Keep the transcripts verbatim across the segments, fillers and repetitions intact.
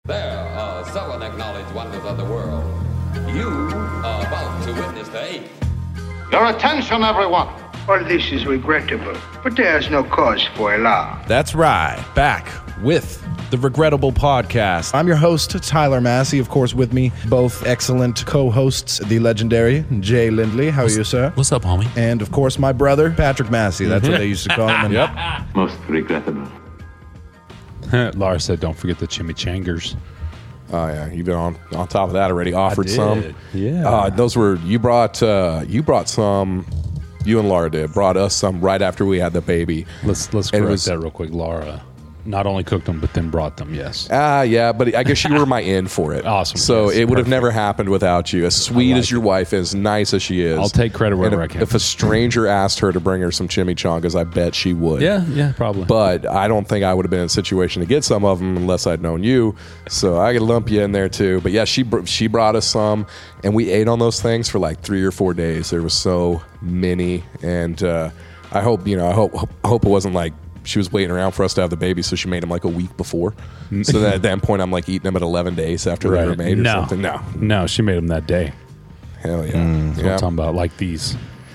There are seven acknowledged wonders of the world. You are about to witness the eighth. Your attention, everyone. All this is regrettable, but there is no cause for alarm. That's right. Back with the Regrettable Podcast. I'm your host, Tyler Massey. Of course, with me, both excellent co-hosts, the legendary Jay Lindley. How are you, sir? What's up, homie? And, of course, my brother, Patrick Massey. That's what they used to call him. And Yep. Most regrettable. Laura said, don't forget the chimichangers. Oh yeah, you've been on on top of that already. Offered did. some. Yeah. Uh, those were you brought uh, you brought some. You and Laura did brought us some right after we had the baby. Let's let's And it correct was- that real quick. Laura not only cooked them, but then brought them, yes. Ah, yeah, but I guess you were my in for it. Awesome. So Yes, it would have perfect. never happened without you. As sweet like as your it. wife is, nice as she is. I'll take credit And wherever if, I can. If a stranger asked her to bring her some chimichangas, I bet she would. Yeah, yeah, probably. But I don't think I would have been in a situation to get some of them unless I'd known you. So I could lump you in there too. But yeah, she br- she brought us some, and we ate on those things for like three or four days. There was so many, and uh, I hope you know. I hope I hope it wasn't like she was waiting around for us to have the baby, so she made them like a week before. So that at that point, I'm like eating them at eleven days after they were made or no. something. No, No, she made them that day. hell yeah, That's what yeah. I'm talking about, like these.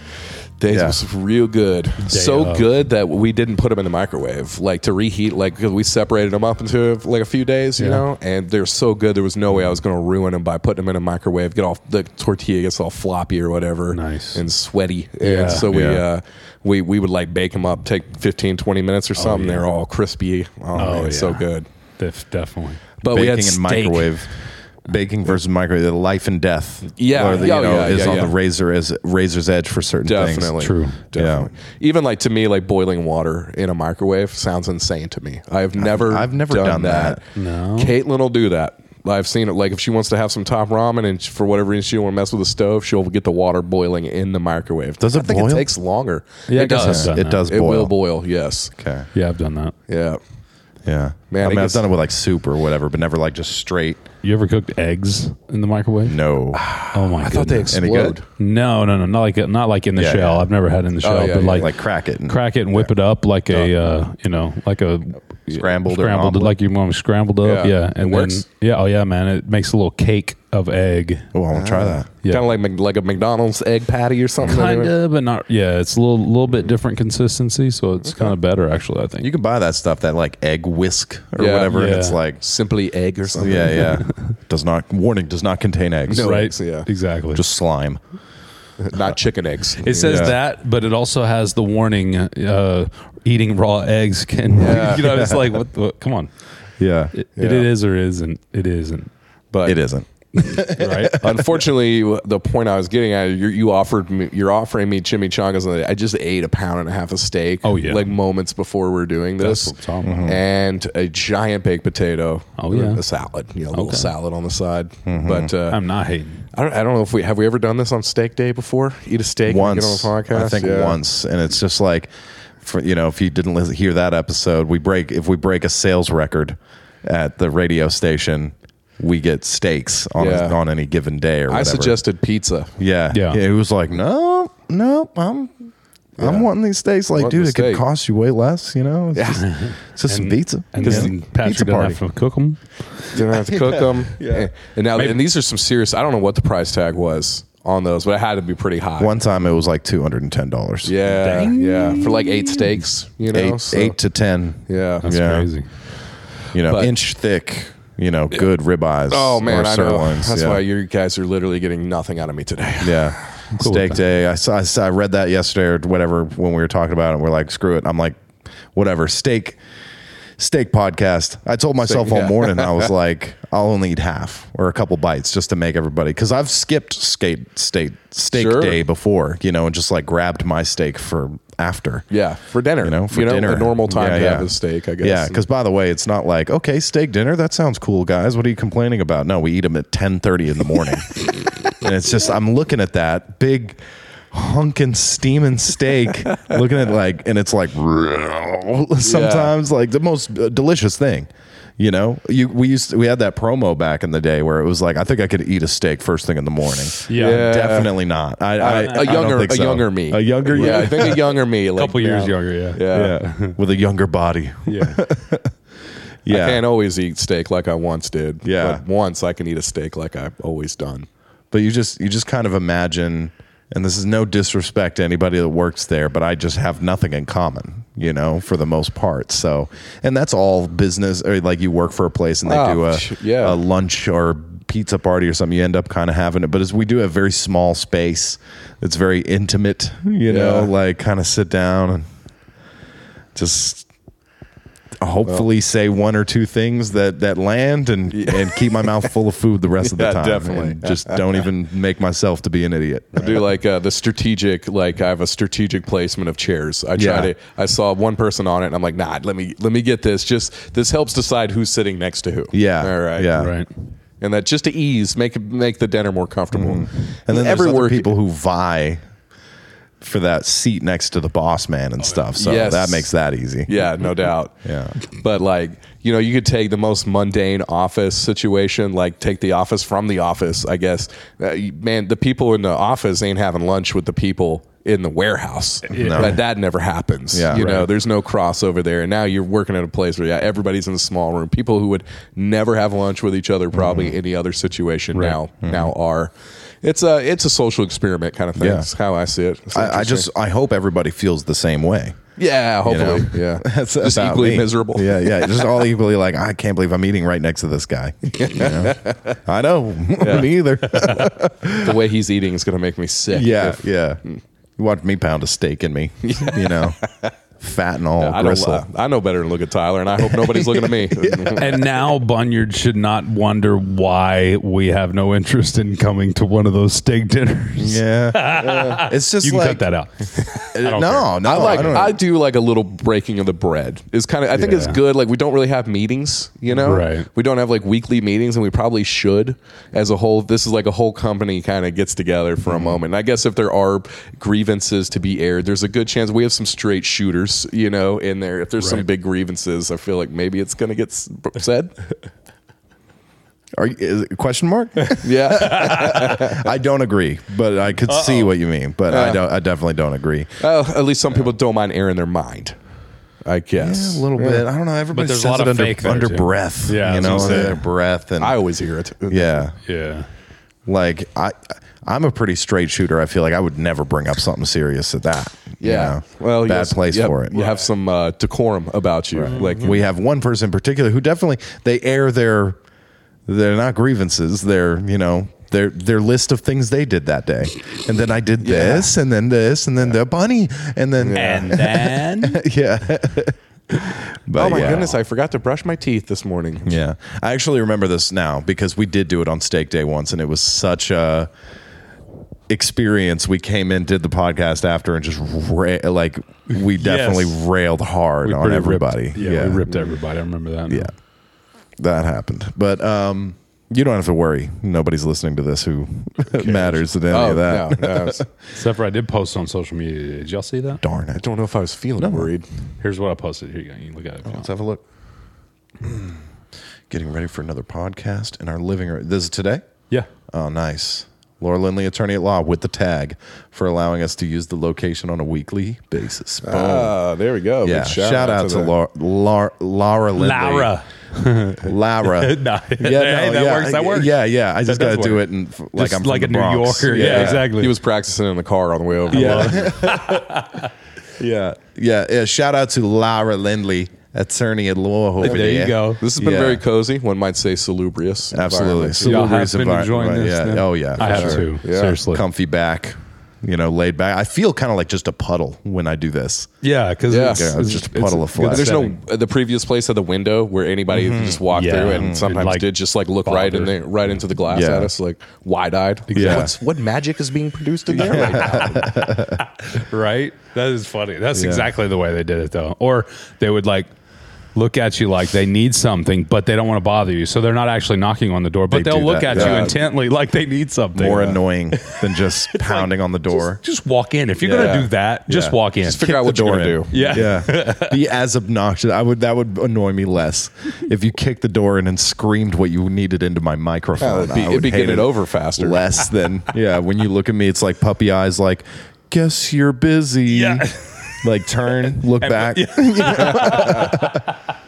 Days Yeah. was real good. So of. good that we didn't put them in the microwave, like to reheat, like because we separated them up into like a few days, you Yeah. know. And they're so good, there was no way I was going to ruin them by putting them in a microwave. Get all the tortilla gets all floppy or whatever, Nice. and sweaty. Yeah. And so we Yeah. uh, we we would like bake them up, take fifteen, twenty minutes or something. yeah. They're all crispy. Oh, man, so yeah. good. Def- definitely. But we had baking and steak. microwave. Baking versus microwave, the life and death. Yeah, or the, yeah, you know, yeah, is yeah, on yeah. the razor as razor's edge for certain Definitely. things. True. Definitely. Even like to me, like boiling water in a microwave sounds insane to me. I've never I've never done, done that. that. No. Caitlin will do that. I've seen it. Like if she wants to have some top ramen and for whatever reason she don't want to mess with the stove, she'll get the water boiling in the microwave. Does it I think boil? it takes longer. Yeah, I it guess does. I've done It that. does It boil. will boil. Yes. Okay. Yeah, I've done that. Yeah. Yeah. Man, I it mean, I've gets- done it with like soup or whatever, but never like just straight. You ever cooked eggs in the microwave? No. Oh my I thought they goodness. Any explode. good? No, no, no, not like not like in the Yeah, shell. yeah. I've never had it in the shell, yeah, but yeah. like Like crack it. And, crack it and whip it up like a uh, you know like a Scrambled or scrambled omelet? like you want scrambled up, Yeah. yeah, It and then works? yeah, oh yeah, man, it makes a little cake of egg. Oh, I want to try that. Yeah. Kind of like Mc- like a McDonald's egg patty or something. Kind of, but not. Yeah, it's a little little bit different consistency, so it's kind of better actually. I think. You can buy that stuff, that like egg whisk or Yeah. whatever, and Yeah. it's like, Simply egg or something. yeah, yeah. Does not, warning, does not contain eggs. No. right? eggs, yeah. Exactly. Just slime. Not chicken eggs. it says Yeah. that, but it also has the warning: uh, eating raw eggs can. Yeah. You know, it's like what? what come on, Yeah. it, Yeah. it is or isn't. It isn't. But It isn't. Right. Unfortunately, the point I was getting at, you, you offered me, you're offering me chimichangas. And I just ate a pound and a half of steak. Oh, yeah. like moments before we're doing this, That's what I'm talking about. and a giant baked potato. Oh, yeah. a salad. You know, a little Okay. salad on the side. But uh, I'm not hating. I don't. I don't know if we have we ever done this on Steak Day before. Eat a steak Once. and get on a podcast. I think Yeah. once. And it's just like, for you know, if you didn't listen, hear that episode, we break, if we break a sales record at the radio station, we get steaks on, Yeah. a, on any given day or whatever. I suggested pizza. Yeah. Yeah. It was like, no, no, I'm I'm Yeah. wanting these steaks. Like, Want dude, the it could steak. cost you way less, you know? It's just, it's just some pizza. And Just then Patrick pizza doesn't party. have to cook them. Didn't have to cook them. Yeah. And now, Maybe- and these are some serious. I don't know what the price tag was on those, but it had to be pretty high. One time it was like two hundred ten dollars. Yeah, yeah, for like eight steaks. You know, Eight, so- eight to ten. Yeah, That's Yeah. crazy. You know, But- inch thick, you know, good ribeyes. Oh man, or I know. sirloins. That's yeah. why you guys are literally getting nothing out of me today. Yeah. cool with Steak that. day. I saw, I saw. I read that yesterday or whatever when we were talking about it. And we're like, screw it. I'm like, whatever. Steak, steak podcast. I told myself Steak, all yeah. morning, I was like, I'll only eat half or a couple bites just to make everybody. Because I've skipped skate, steak, steak Sure. day before, you know, and just like grabbed my steak for after. Yeah, for dinner. You know, for you know, dinner. a normal time Yeah, to yeah. have a steak. I guess. Yeah, because by the way, it's not like, okay, steak dinner, that sounds cool, guys. What are you complaining about? No, we eat them at ten thirty in the morning. And it's just, I'm looking at that big hunkin' steaming steak, looking at like, and it's like, sometimes like the most uh, delicious thing. You know, you we used to, we had that promo back in the day where it was like, I think I could eat a steak first thing in the morning. Yeah. Yeah. Definitely not. I, I, a I don't younger, think a so. younger me, a younger, yeah, I think a younger me, A like couple years now. younger, yeah. Yeah. yeah, with a younger body. Yeah. Yeah. I can't always eat steak like I once did. Yeah. But once I can eat a steak like I've always done. But you just you just kind of imagine, and this is no disrespect to anybody that works there, but I just have nothing in common, you know, for the most part. So, and that's all business, or like you work for a place and they Oh, do a, yeah. a lunch or pizza party or something, you end up kind of having it. But as we do a very small space, it's very intimate, you know, Yeah. like kind of sit down and just hopefully say one or two things that, that land and, and keep my mouth full of food the rest of the Yeah, time. definitely. And just don't even make myself to be an idiot. I do like uh, the strategic, like I have a strategic placement of chairs. I try Yeah. to, I saw one person on it and I'm like, nah, let me, let me get this. Just, this helps decide who's sitting next to who. Yeah. All right. Yeah. Right. And that just to ease, make make the dinner more comfortable. And then there's every other work- people who vie for that seat next to the boss man and stuff. So Yes. that makes that easy. Yeah, no doubt. Yeah. But like, you know, you could take the most mundane office situation, like take the office from the office, I guess. Uh, you- man, the people in the office ain't having lunch with the people in the warehouse. No. Like, that never happens. Yeah. you know, Right. there's no crossover there. And now you're working at a place where yeah, everybody's in a small room. People who would never have lunch with each other, probably Mm-hmm. any other situation now now are. It's a it's a social experiment kind of thing. Yeah. That's how I see it. It's I, I interesting. just I hope everybody feels the same way. yeah, you know? hopefully, yeah. That's just about equally me. miserable. Yeah, yeah. Just all equally like, I can't believe I'm eating right next to this guy. You know? I know. Me either. The way he's eating is going to make me sick. yeah, If- yeah. You watch me pound a steak in me. You know. Fat and all I, don't, gristle. uh, I know better than look at Tyler, and I hope nobody's looking at me. And now Bunyard should not wonder why we have no interest in coming to one of those steak dinners. Yeah. It's just You can like cut that out. I no, don't no, care. I like. I I, don't do like a little breaking of the bread. It's kind of. I think it's Yeah. good. Like we don't really have meetings, you know. Right. We don't have like weekly meetings, and we probably should. As a whole, this is like a whole company kind of gets together for a moment. And I guess if there are grievances to be aired, there's a good chance we have some straight shooters, you know, in there. If there's some Right. big grievances, I feel like maybe it's going to get s- said. Are you, is it, question mark? Yeah. I don't agree, but I could see what you mean. But I Uh. don't. I definitely don't agree. Well, at least some people don't mind airing their mind. I guess Yeah, a little bit. I don't know. Everybody there's a says lot it of under, fake there, under too. breath. Yeah, I you was know, gonna say. their breath and I always hear it. yeah. Yeah. Like I, I'm a pretty straight shooter. I feel like I would never bring up something serious at that. you Yeah. know? Well, you bad have- place you have- for it. You have some uh, decorum about you. Like We have one person in particular who definitely they air their, they're not grievances. They're you know their their list of things they did that day, and then I did this, and then this, and then the bunny, and then And then yeah. But oh my yeah. goodness, I forgot to brush my teeth this morning. Yeah, I actually remember this now because we did do it on Steak Day once, and it was such a experience. We came in, did the podcast after, and just ra- like we definitely railed hard we on pretty everybody. Ripped, yeah, we ripped everybody. I remember that. now. Yeah, that happened. But um, you don't have to worry. Nobody's listening to this who matters at any Oh of that. no, no, I was- Except for I did post on social media. Did y'all see that? Darn I it. don't know if I was feeling worried. Here's what I posted. Here you go. You can look at it. if you want. Let's have a look. Getting ready for another podcast in our living room. This is today? Yeah. Oh, nice. Laura Lindley, attorney at law, with the tag for allowing us to use the location on a weekly basis. Boom. Ah, there we go. yeah, Big shout, out, to, the- Laura, Laura, Laura Lindley. Laura. Lara. No, Yeah, hey, no, that yeah, works. That works. Yeah, yeah. I just That got to does do work. it in, like Just I'm from like the a New Bronx. Yorker. Yeah, exactly. He was practicing in the car on the way over. Yeah. Yeah, yeah, yeah. Shout out to Laura Lindley, attorney at law over There there. you go. This has been Yeah. very cozy. One might say salubrious. Absolutely. environment. So- Y'all have Salubrious been environment, enjoying this. yeah. then? Oh, yeah, I for have sure. too. Yeah. Seriously. Comfy back, you know, laid back. I feel kind of like just a puddle when I do this. Yeah, because Yeah. it's, Yeah, it's just a puddle of good flesh. There's setting. no the previous place had the window where anybody could just walk Yeah. through, and Mhm. sometimes Like, did just like look right in bother. there, right into the glass Yeah. at us, like wide eyed. Yeah. What's what magic is being produced in there right now? Right? That is funny. That's Yeah. exactly the way they did it, though. Or they would like look at you like they need something, but they don't want to bother you, so they're not actually knocking on the door. But They they'll do look that, at yeah. you intently like they need something. More Yeah. annoying than just pounding on the door. Just walk in. If you're Yeah. gonna do that, just Yeah. walk in. Just figure Kick out what the you're door gonna in. do. Yeah. Yeah, be as obnoxious. I would that would annoy me less if you kicked the door in and screamed what you needed into my microphone. Yeah, it'd be- I it'd would be hate getting it over faster. Less than yeah. When you look at me, it's like puppy eyes. Like, guess you're busy. Yeah. Like turn, look back.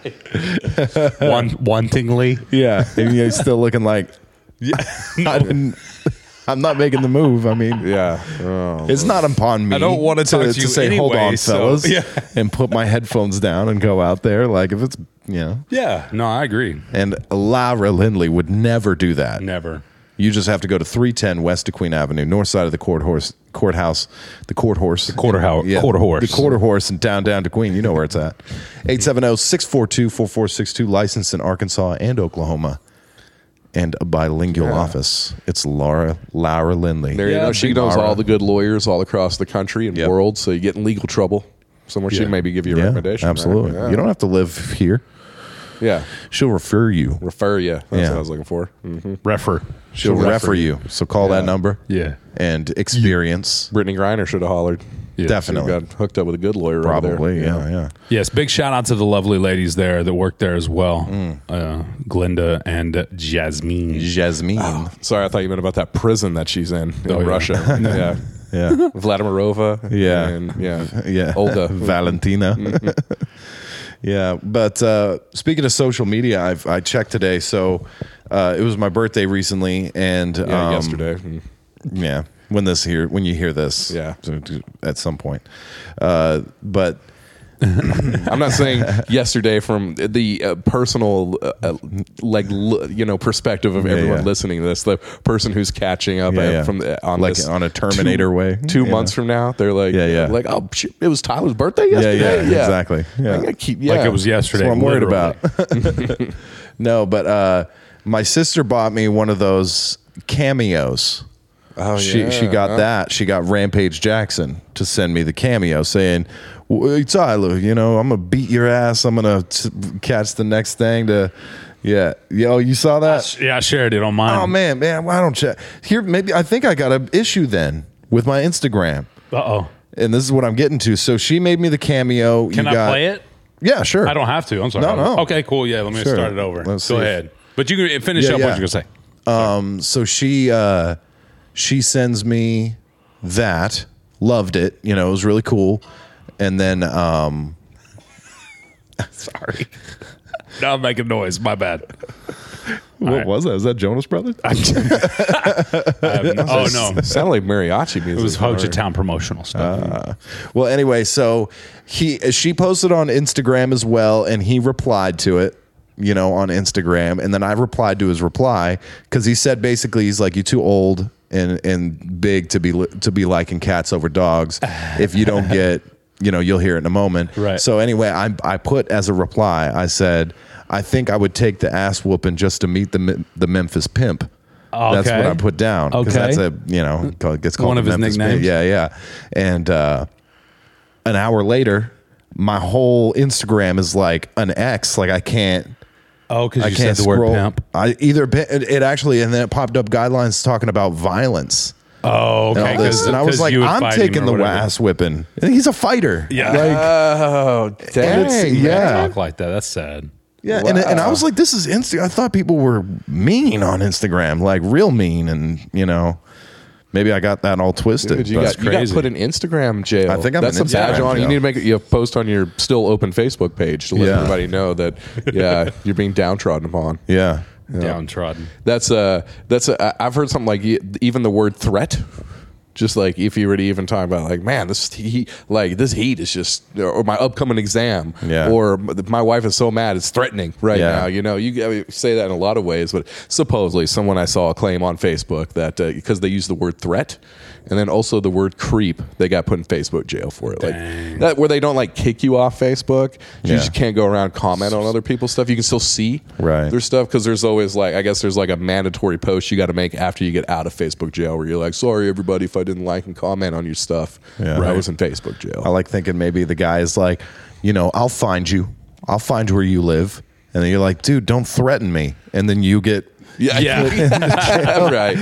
One, wantingly. Yeah, and you're still looking like, yeah, I didn't. I'm not making the move. I mean, Yeah. Oh. it's not upon me. I don't wanna talk to you say, hold anyway, on, so- fellas, Yeah. and put my headphones down and go out there. Like if it's, you know, Yeah. No, I agree. and Lara Lindley would never do that. Never. You just have to go to three ten West of Queen Avenue, north side of the court horse, courthouse, the court horse. The quarter house- quarter horse. The quarter horse and down, down to Queen. You know where it's at. eight seven zero, six four two, four four six two, licensed in Arkansas and Oklahoma. And a bilingual Yeah. office. It's Laura Laura Lindley. There you Yeah, go. She big knows Laura. all the good lawyers all across the country and Yep. world. So you get in legal trouble. Somewhere she Yeah. maybe give you a Yeah, recommendation. right? absolutely. Yeah. You don't have to live here. Yeah. She'll refer you. Refer you. That's Yeah. what I was looking for. Mm-hmm. Refer. She'll refer refer you. So call Yeah. that number. Yeah. And experience. Brittany Griner should have hollered. Yeah, Definitely. Got hooked up with a good lawyer over Probably. there. Yeah, yeah. Yes, big shout out to the lovely ladies there that work there as well. Mm. Uh, Glinda and Jasmine. Jasmine. Sorry, I thought you meant about that prison that she's in in Oh, yeah. Russia. yeah. Yeah. Vladimirova. Yeah. And yeah. Yeah. Olga. Valentina. Yeah. But uh, speaking of social media, I've, I checked today. So uh, it was my birthday recently. And Yeah, um, yesterday. Mm. Yeah. When this here, when you hear this, Yeah. so to- at some point. Uh, but I'm not saying yesterday from the uh, personal, uh, uh, like l- you know, perspective of Yeah, everyone yeah. listening to this. The person who's catching up Yeah, uh, yeah. from the, on Like this on a Terminator two, way. Two Yeah. months from now, they're like, Yeah, yeah. like oh, shit, it was Tyler's birthday yeah, yesterday. yeah, exactly. Yeah. I gotta keep, yeah. Like it was That's yesterday. what I'm worried literally. about. No, but uh, my sister bought me one of those cameos. Oh, she yeah. she got that. She got Rampage Jackson to send me the cameo saying, "Hey, Tyler, you know, I'm gonna beat your ass. I'm gonna t- catch the next thing to." Yeah, yo, you saw that? Yeah, I shared it on mine. Oh man, man, why don't you? Here, maybe I think I got an issue then with my Instagram, Uh oh. and this is what I'm getting to. So she made me the cameo. Can you I got, play it? Yeah, sure. I don't have to. I'm sorry. No, no. Okay, cool. Yeah, let me Sure. start it over. Let's Go see if- ahead. But you can finish Yeah, up yeah. what you're gonna say. Um, so she uh, she sends me that. Loved it. You know, it was really cool. And then um, Sorry. Now I'm making noise. My bad. what right. was that? Was that Jonas Brothers? I have no- oh no, It sounded like mariachi music. it was Ho Chi Town promotional stuff. Uh, well, anyway, so he she posted on Instagram as well, and he replied to it. You know, on Instagram, and then I replied to his reply because he said basically he's like, "You're too old and and big to be li- to be liking cats over dogs. If you don't get, you know, you'll hear it in a moment." Right. So anyway, I I put as a reply, I said, "I think I would take the ass whooping just to meet the Me- the Memphis Pimp." That's Okay. what I put down. 'cause Okay. That's a you know it gets called One the of his Memphis Pimp. nicknames? Yeah, yeah. And uh, an hour later, my whole Instagram is like an X. Like I can't. Oh, because I you can't said the word scroll. pimp. I either pi- it, it actually, and then it popped up guidelines talking about violence. Oh, And, okay. all this. 'cause- And I was 'cause like, you would I'm fight him taking or the whatever. ass whipping. And he's a fighter. Yeah. Like, Oh, dang. it's- You yeah. talk like that. That's sad. yeah. And, and I was like, this is Insta. I thought people were mean on Instagram, like real mean. And, you know, maybe I got that all twisted. Dude, you, but- got, you got crazy. put in Instagram jail. I think I'm That's in a badge Instagram on. You jail. need to make it. You post on your still open Facebook page to let Yeah. everybody know that yeah you're being downtrodden upon. yeah. Downtrodden. That's uh that's a, I- I've heard something like e- even the word threat. Just like if you were to even talk about like, man, this heat, like this heat is just, or my upcoming exam, Yeah. or my wife is so mad it's threatening right Yeah. now. You know, you I mean, say that in a lot of ways, but supposedly someone I saw claim on Facebook that uh, because they use the word threat and then also the word creep, they got put in Facebook jail for it. Dang. Like that, where they don't like kick you off Facebook. You Yeah. just can't go around comment on other people's stuff. You can still see Right. their stuff because there's always like I guess there's like a mandatory post you got to make after you get out of Facebook jail where you're like, sorry everybody if I didn't like and comment on your stuff. Yeah. I Right. was in Facebook jail. I like thinking maybe the guy is like, you know, I'll find you. I'll find where you live. And then you're like, dude, don't threaten me. And then you get, yeah, Yeah. right.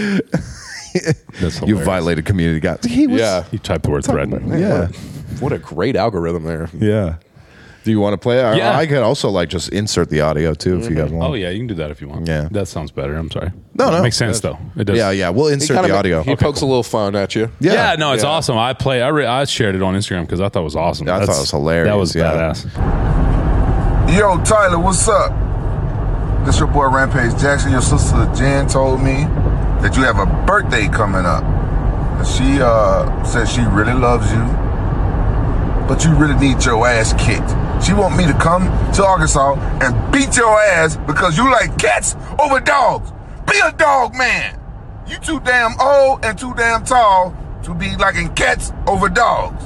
That's you hilarious. violated community guidelines. He was, Yeah, You type the word threaten. Yeah. what a great algorithm there. Yeah. Do you want to play it? I- Yeah. I could also like just insert the audio too if you guys want. Oh yeah, you can do that if you want. Yeah. That sounds better. I'm sorry. No, no. Makes sense though. It does. Yeah, yeah. We'll He insert kinda the ma- audio. He pokes a little fun at you. Yeah. Yeah, no, it's Yeah. awesome. I play. I, re, I shared it on Instagram because I thought it was awesome. Yeah, I thought That's- it was hilarious, That was yeah. badass. Yo, Tyler, what's up? This your boy Rampage Jackson. Your sister Jen told me that you have a birthday coming up. And she uh, says she really loves you, but you really need your ass kicked. She want me to come to Arkansas and beat your ass because you like cats over dogs. Be a dog man. You too damn old and too damn tall to be liking cats over dogs.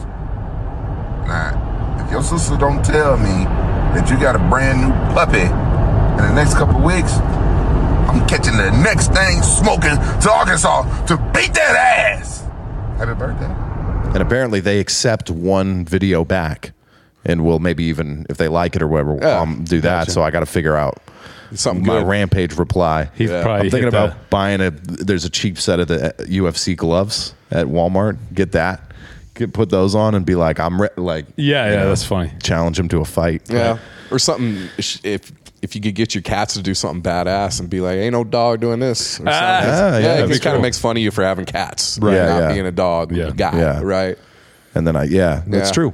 Nah, if your sister don't tell me that you got a brand new puppy in the next couple weeks, I'm catching the next thing smoking to Arkansas to beat that ass. Happy birthday. And apparently they accept one video back and will maybe even, if they like it or whatever, Yeah. um, do that. Gotcha. So I got to figure out Something my good. Rampage reply. He's Yeah. probably I'm thinking hit about the- buying a, there's a cheap set of the U F C gloves at Walmart. Get that. Get, put those on and be like, I'm re- like, Yeah, you yeah, know, that's funny. challenge him to a fight. Yeah, or something. If if you could get your cats to do something badass and be like, "Ain't no dog doing this," or something. Ah, yeah, yeah, that'd it be just kind of cool. makes fun of you for having cats, Right. Not Yeah, yeah. being a dog Yeah. guy, Yeah. right? And then I, yeah, that's Yeah. true.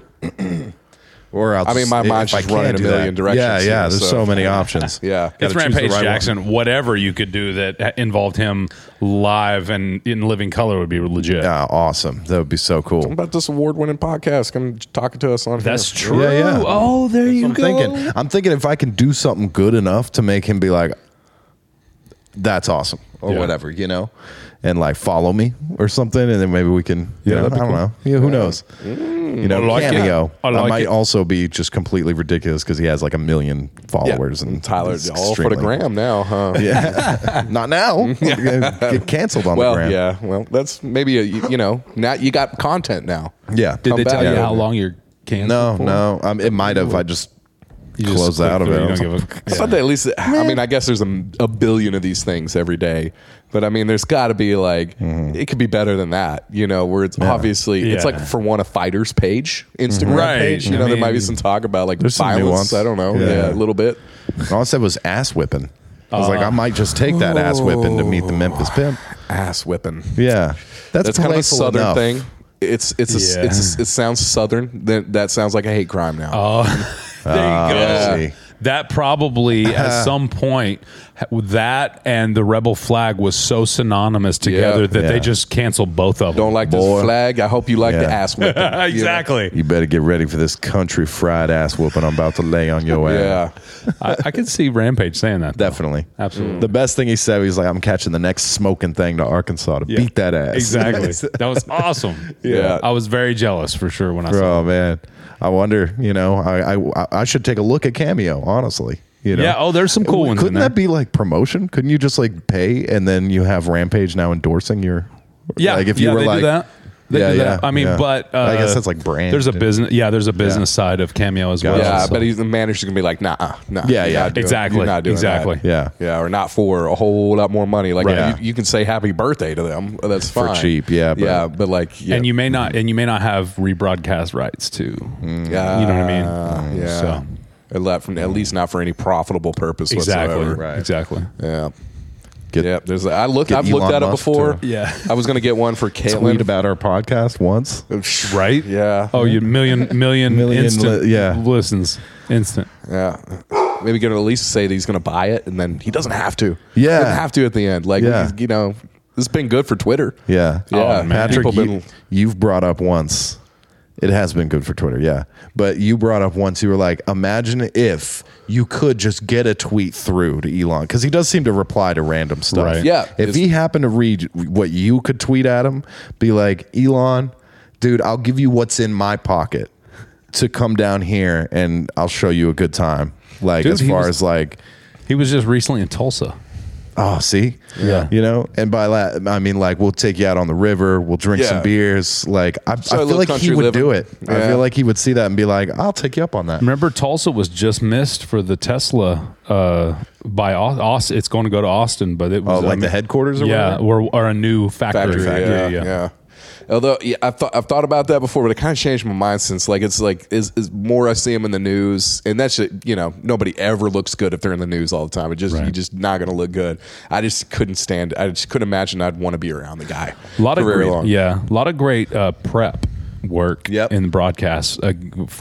Or I'll I mean, just- my if mind's I just running can't a do million that- directions Yeah, here, yeah. There's so- so many options. Yeah. It's Gotta choose the Rampage right one. Jackson. Whatever you could do that involved him live and in living color would be legit. Yeah, awesome. That would be so cool. What about this award-winning podcast? Come talking to us on That's here. true. Yeah, yeah. Oh, there you I'm go. thinking. I'm thinking if I can do something good enough to make him be like, "That's awesome," or Yeah. whatever, you know, and like follow me or something, and then maybe we can. You Yeah, know, I that'd be don't cool. know. Yeah, who knows? You know, I like it. cameo. I like might it. also be just completely ridiculous because he has like a million followers, Yeah. and Tyler, it's all for the extremely- gram now, huh? Yeah, not now. Get canceled on Well, the gram. yeah. Well, that's maybe a, you, you know now you got content now. yeah. Did they Come tell back. you Yeah. how long you're canceled No, for? no. Um, it might have. I just You just closed click out of through, it. you I was don't like, give a- I thought that at least. I mean, I guess there's a, a billion of these things every day, but I mean, there's got to be like it could be better than that. You know, where it's obviously it's Yeah. like for one a fighter's page, Instagram Right. page. You I know, there might be mean, some talk about like there's some violence. nuance. I don't know. Yeah. Yeah, a little bit. all I said was ass whipping. I was like, I might just take that ass whipping to meet the Memphis Pimp. Ass whipping. Yeah, that's, That's kind of a playful southern enough. thing. It's it's a, Yeah. it's a, it sounds southern. That that sounds like a hate crime now. Oh, there you go. yeah. See. That probably at some point that and the rebel flag was so synonymous together Yeah. that Yeah. they just canceled both of them. Don't like Boy. this flag. I hope you like the Yeah. ass whipping. You know? exactly. You better get ready for this country fried ass whooping I'm about to lay on your ass. Yeah. I, I could see Rampage saying that. though. Definitely. Absolutely. The best thing he said, he was like, I'm catching the next smoking thing to Arkansas to Yeah. beat that ass. Exactly. That was awesome. Yeah. I was very jealous for sure when I saw Oh, man. I wonder, you know, I, I I should take a look at Cameo, honestly. You know? Yeah, oh, there's some cool ones in Couldn't there. that be like promotion? Couldn't you just like pay and then you have Rampage now endorsing your. Yeah, Like if you yeah, were they like. do that. They Yeah, do that. yeah, I mean, yeah. but uh, I guess that's like brand. There's a business. Yeah, there's a business side of Cameo as well. Gotcha. Yeah, so- but he's the manager's gonna be like, nah, nah. Yeah, you're yeah. not doing- Exactly, you're not doing exactly. that. Yeah. yeah, or not for a whole lot more money. Like Right. you, you can say happy birthday to them. That's For fine. cheap, yeah, but- yeah, but like, yeah, and you may not, and you may not have rebroadcast rights too. yeah, You know what I mean? Yeah. So At le- from- at least not for any profitable purpose exactly, whatsoever. Right. exactly. Yeah. Get, Yeah, there's. I looked. Get I've looked Elon at it Musk before. to- Yeah. I was gonna get one for Caitlin. tweet about our podcast once. Right? Yeah. Oh, you million, million, Million instant, li- yeah. listens, instant. Yeah. Maybe get him at least say that he's going to buy it, and then he doesn't have to. Yeah. He doesn't have to at the end. Like, Yeah. he's- you know, this has been good for Twitter. Yeah. Yeah, Oh, man. Patrick, People you, been- you've brought up once. It has been good for Twitter, yeah. But you brought up once, you were like, imagine if you could just get a tweet through to Elon. Because he does seem to reply to random stuff. Right. Yeah. If It's- he happened to read what you could tweet at him, be like, Elon, dude, I'll give you what's in my pocket to come down here and I'll show you a good time. Like, Dude, as he far was- as like, He was just recently in Tulsa. oh, see? Yeah. You know, and by that, I mean, like, we'll take you out on the river, we'll drink Yeah. some beers. Like, I, I So a feel little like he country would living. do it. I Yeah. feel like he would see that and be like, I'll take you up on that. Remember, Tulsa was just missed for the Tesla uh, by Austin. It's going to go to Austin, but it Oh, was like I mean, the headquarters or yeah, whatever? or, or a new factory. Factory, yeah, yeah. Although yeah, I've thought I've thought about that before, but it kind of changed my mind since like it's like is is more I see him in the news, and that's you know nobody ever looks good if they're in the news all the time. It just Right. you're just not going to look good. I just couldn't stand. I just couldn't imagine I'd want to be around the guy. A lot of for very great, long. yeah, a lot of great uh, prep work Yep. in the broadcast uh, for,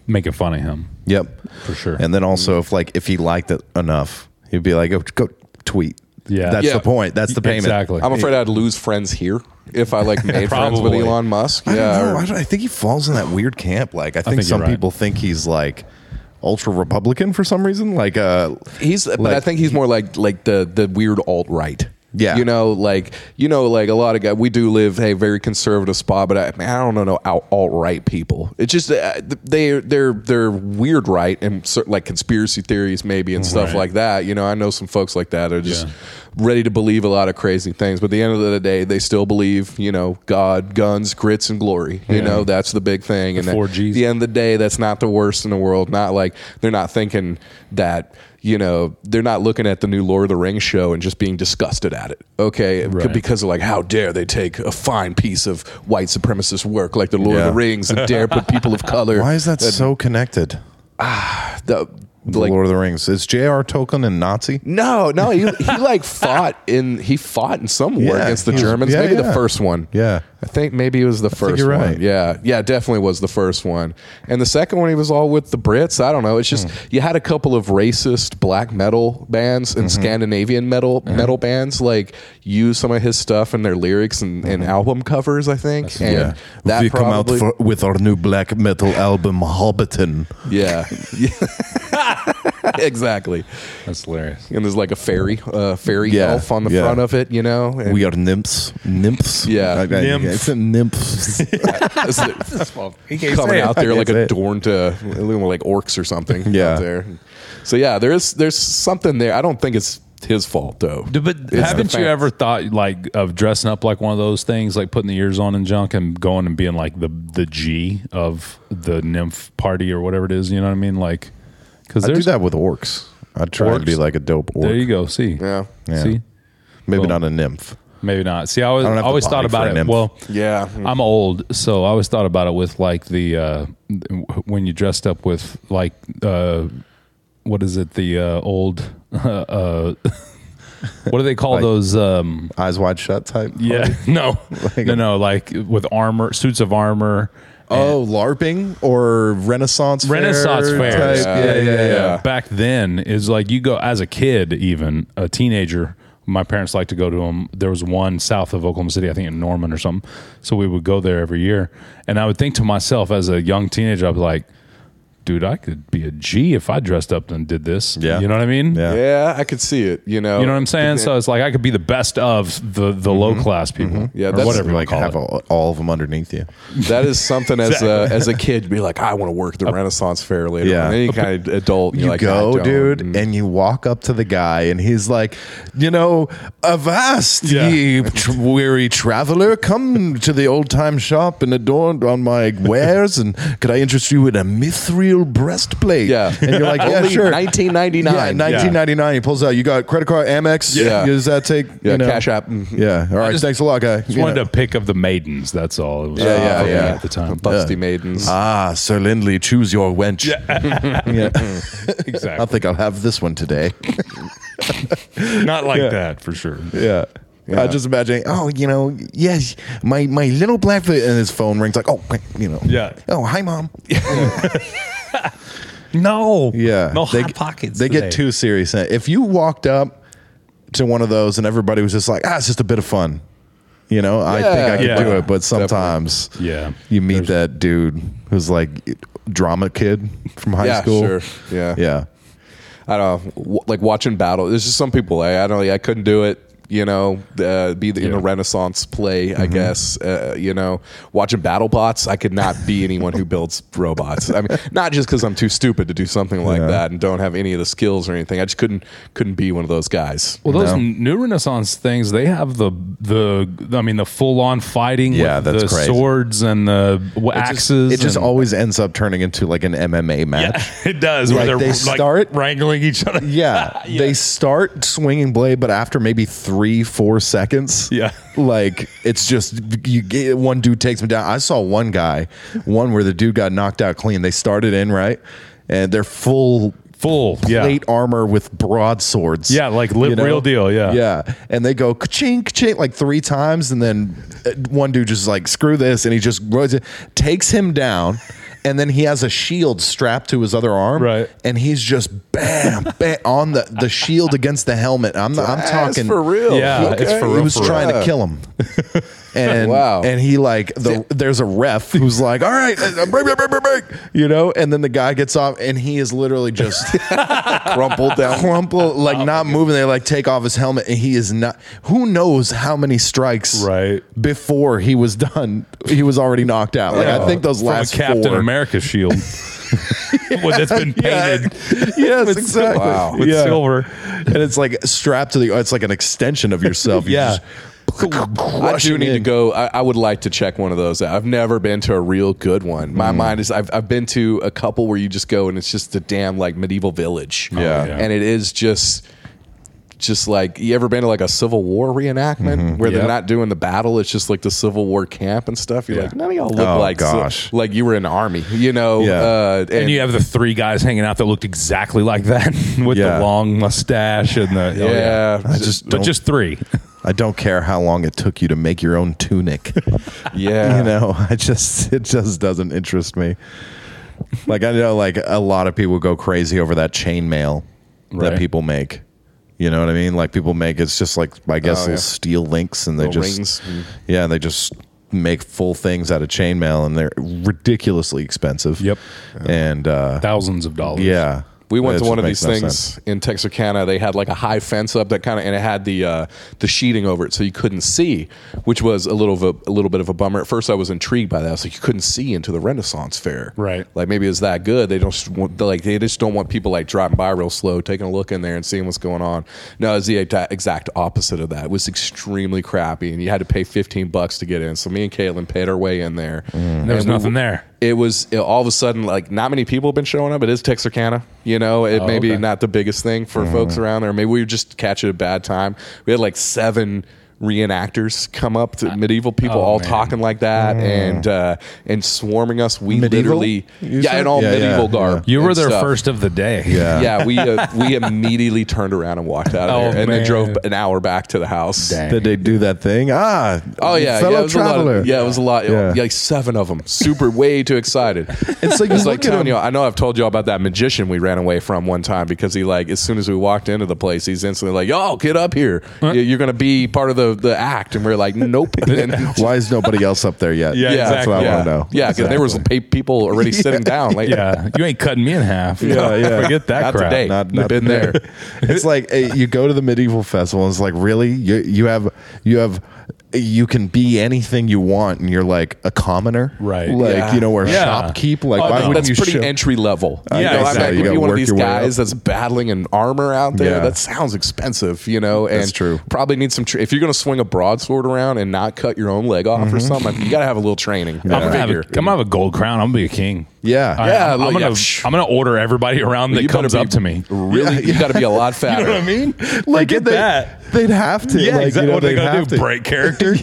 making fun of him. Yep, For sure. And then also, if like if he liked it enough, he'd be like, "Go, go tweet." Yeah. that's Yeah. the point. That's the payment. Exactly. I'm afraid I'd lose friends here if I like made friends with Probably. Elon Musk. I Yeah, don't know. or- I, don't- I think he falls in that weird camp. Like I think, think some you're right. people think he's like ultra Republican for some reason. Like uh, he's. But like- I think he's more like like the the weird alt right. Yeah. you know, like you know, like a lot of guys. We do live a very conservative spot, but I, man, I don't know no alt right people. It's just uh, they they're they're weird right and cer- like conspiracy theories maybe and stuff Right. like that. You know, I know some folks like that are just Yeah. ready to believe a lot of crazy things. But at the end of the day, they still believe, you know, God, guns, grits, and glory. You know, that's the big thing. and four at Gs. the end of the day, that's not the worst in the world. Not like they're not thinking that. You know, they're not looking at the new Lord of the Rings show and just being disgusted at it. Okay, Right. because of like, how dare they take a fine piece of white supremacist work like the Lord Yeah. of the Rings and dare put people of color. why is that so connected? The, The like, Lord of the Rings is J R. Tolkien a Nazi? no, no, he, he like fought in he fought in some war Yeah, against the he was- Germans. yeah, maybe yeah. the first one. Yeah. I think maybe it was the first you're one. right. Yeah, yeah, definitely was the first one. And the second one, he was all with the Brits. I don't know. It's just Hmm. you had a couple of racist black metal bands and Mm-hmm. Scandinavian metal metal bands like use some of his stuff in their lyrics and, and album covers. I think. And Yeah, that we come out probably, for, with our new black metal album, Hobbiton. yeah, exactly. That's hilarious. And there's like a fairy, uh, fairy Yeah, elf on the yeah. front of it. You know, and We are nymphs. Nymphs. Yeah. I- I- Nymph. It's a nymphs. coming out there I like can't say it. adorned to like orcs or something. Yeah. out there. So yeah, there is there's something there. I don't think it's his fault though. But It's the haven't you fans. ever thought like of dressing up like one of those things, like putting the ears on and junk and going and being like the the G of the nymph party or whatever it is? You know what I mean? Like, because I do there's that with orcs. I try to be Orcs? like a dope orc. there you go. See, Yeah. Yeah. see, Maybe Well, not a nymph. maybe not. See, I always I don't have the always body thought for about a it. nymph. Well, Yeah. I'm old, so I always thought about it with like the uh, when you dressed up with like uh, what is it? The uh, old uh, what do they call Like- those? Um, Eyes wide shut type. yeah, no, no, no, like with armor, suits of armor. Oh, LARPing or Renaissance fair Renaissance type? fairs. Yeah, yeah, yeah. yeah. Back then is like you go as a kid, even a teenager. My parents liked to go to them. There was one south of Oklahoma City, I think in Norman or something. So we would go there every year. And I would think to myself as a young teenager, I'd be like, dude, I could be a G if I dressed up and did this. Yeah. You know what I mean? Yeah. Yeah, I could see it. You know, You know what I'm saying? So it's like I could be the best of the, the low class people. Yeah, or that's whatever you Like call have it. all, all of them underneath you. that is something as a as a kid, be like, I want to work the Renaissance fair later. Yeah. on. Any kind of adult, you're You like, go, I don't. dude, And- and you walk up to the guy, and he's like, you know, avast, Yeah. ye tr- weary traveler, come to the old time shop and adorn on my wares, and could I interest you in a mithril breastplate? Yeah. and you're like, yeah, Only sure. nineteen ninety-nine. Yeah, nineteen ninety-nine. He pulls out. You got credit card, Amex. Yeah. Does that take? Yeah, you know? Cash App. Mhm. Yeah. All right. just- Thanks a lot, guy. Just You wanted know. a pick of the maidens. That's all. It was Yeah, yeah, for me yeah. at the time. Busty Yeah. maidens. Ah, Sir Lindley, choose your wench. Yeah. Exactly. I think I'll have this one today. Not like that for sure. Yeah. I just imagine, oh, you know, yes, my my little black foot, and his phone rings like, oh, you know, Yeah. oh, hi, mom. No. Yeah, No they, hot pockets. They today. get too serious. If you walked up to one of those and everybody was just like, ah, it's just a bit of fun, you know, I think I could Yeah. do it. But sometimes, Yeah. you meet that dude who's like drama kid from high yeah, school. sure. Yeah. Yeah. I don't know, w- like watching battle. There's just some people I, I don't. I couldn't do it. You know, uh, be the, in a Yeah. Renaissance play. I Mm-hmm. guess. Uh, you know, watching battle bots. I could not be anyone who builds robots. I mean, not just because I'm too stupid to do something like Yeah. that and don't have any of the skills or anything. I just couldn't couldn't be one of those guys. Well, those No. n- new Renaissance things, they have the the I mean the full on fighting Yeah, with that's the crazy. swords and the w- axes. It just and- always ends up turning into like an M M A match. yeah, it does. Like, where they're they like start- wrangling each other. Yeah, they start swinging blade, but after maybe three, four seconds, Yeah. like it's just you get one dude takes him down. I saw one guy, one where the dude got knocked out clean. They started in right, and they're full Full, yeah. plate armor with broadswords. Yeah, like li- real deal, yeah. yeah, and they go ka-ching, ka-ching like three times, and then uh, one dude just like screw this, and he just runs it, takes him down. and then he has a shield strapped to his other arm, Right. and he's just bam, bam on the, the shield against the helmet. I'm I'm That's talking for real. Yeah, Okay. it's for He real. was for trying real. to kill him. And Wow. and he like the there's a ref who's like, all right, uh, break, break, break, break, break, you know, and then the guy gets off and he is literally just Crumpled down. crumple, like not moving. They like take off his helmet and he is not. Who knows how many strikes Right. before he was done? He was already knocked out. Like I think those From last a Captain four. America shield. Well, that's been painted Yes, with exactly. Wow. with Yeah. silver. And it's like strapped to the. It's like an extension of yourself. You Yeah. just I do crushing need to in. go. I, I would like to check one of those out. I've never been to a real good one. My mind is. I've I've been to a couple where you just go and it's just a damn like medieval village. Yeah. yeah. and it is just. Just like you ever been to like a Civil War reenactment where Yep. they're not doing the battle, it's just like the Civil War camp and stuff. You're Yeah. like, none of y'all look Oh, like so- gosh. like you were in the army, you know. Yeah. Uh, and, And you have the three guys hanging out that looked exactly like that with Yeah. the long mustache and the oh, yeah, I just but don't- just three. I don't care how long it took you to make your own tunic. yeah, You know, I just it just doesn't interest me. Like I know, like a lot of people go crazy over that chainmail that Right. people make. You know what I mean? Like people make it's just like I guess Oh, little yeah. steel links, and they Little just rings. Mm. yeah, they just make full things out of chainmail, and they're ridiculously expensive. Yep. And uh, Thousands of dollars. yeah, We went It to just one of makes these no things sense. in Texarkana. They had like a high fence up that kind of, and it had the uh, the sheeting over it, so you couldn't see, which was a little of a, a little bit of a bummer. At first, I was intrigued by that. I was like, you couldn't see into the Renaissance Fair, Right. Like maybe it's that good. They don't want, like they just don't want people like driving by real slow, taking a look in there and seeing what's going on. No, it's the exact- exact opposite of that. It was extremely crappy, and you had to pay fifteen bucks to get in. So me and Caitlin paid our way in there. And there was And we- nothing there. It was it, all of a sudden like not many people have been showing up. It is Texarkana, you know. It Oh, maybe okay. not the biggest thing for folks around there. Maybe we were just catching a bad time. We had like seven reenactors come up to medieval people, oh, all man. talking like that and uh, and swarming us. We Medieval, literally, you yeah, said? in all Yeah, medieval yeah, garb. You were and there stuff. first of the day. Yeah. Yeah, we uh, we immediately turned around and walked out of Oh, there, and then man. drove an hour back to the house. Dang. Did they do that thing? Ah, Oh yeah, fellow yeah, it was traveler. a lot. Of, yeah, it was a lot. Yeah. Yeah, like seven of them. Super, way too excited. It's like you It's look like at telling him- you. I know I've told you all about that magician we ran away from one time because he like as soon as we walked into the place, he's instantly like, "Yo, get up here! You- You're going to be part of the the act." And we're like, "Nope." And Why is nobody else up there yet? Yeah, That's what I yeah. want to know. Yeah, because there was pa- people already sitting down. Like, Yeah, you ain't cutting me in half. Yeah, yeah. Forget that Not crap. today. Not, not Been there. It's like eh, you go to the medieval festival, and it's like, really, you you have you have you can be anything you want, and you're like a commoner, Right. Like Yeah. you know, or Yeah. shopkeep. Like, Oh, why no, wouldn't that's you pretty show? entry level. Yeah, you know, exactly. I mean, You if gotta you're one of work these your way guys up. that's battling in armor out there, Yeah. that sounds expensive. You know, and That's true. Probably need some. Tra- if you're going to swing a broadsword around and not cut your own leg off or something, you got to have a little training. I'm gonna, have a, Figure. I'm gonna have a gold crown. I'm gonna be a king. Yeah, I, Yeah, I'm, look, I'm gonna yeah, psh. I'm gonna order everybody around that You better comes be up to me. Really, you got to be a lot fatter. You know what I mean? like Like get they, that. They'd have to. Yeah, like, exactly. you know, What are they they'd gonna have do? to. Break character?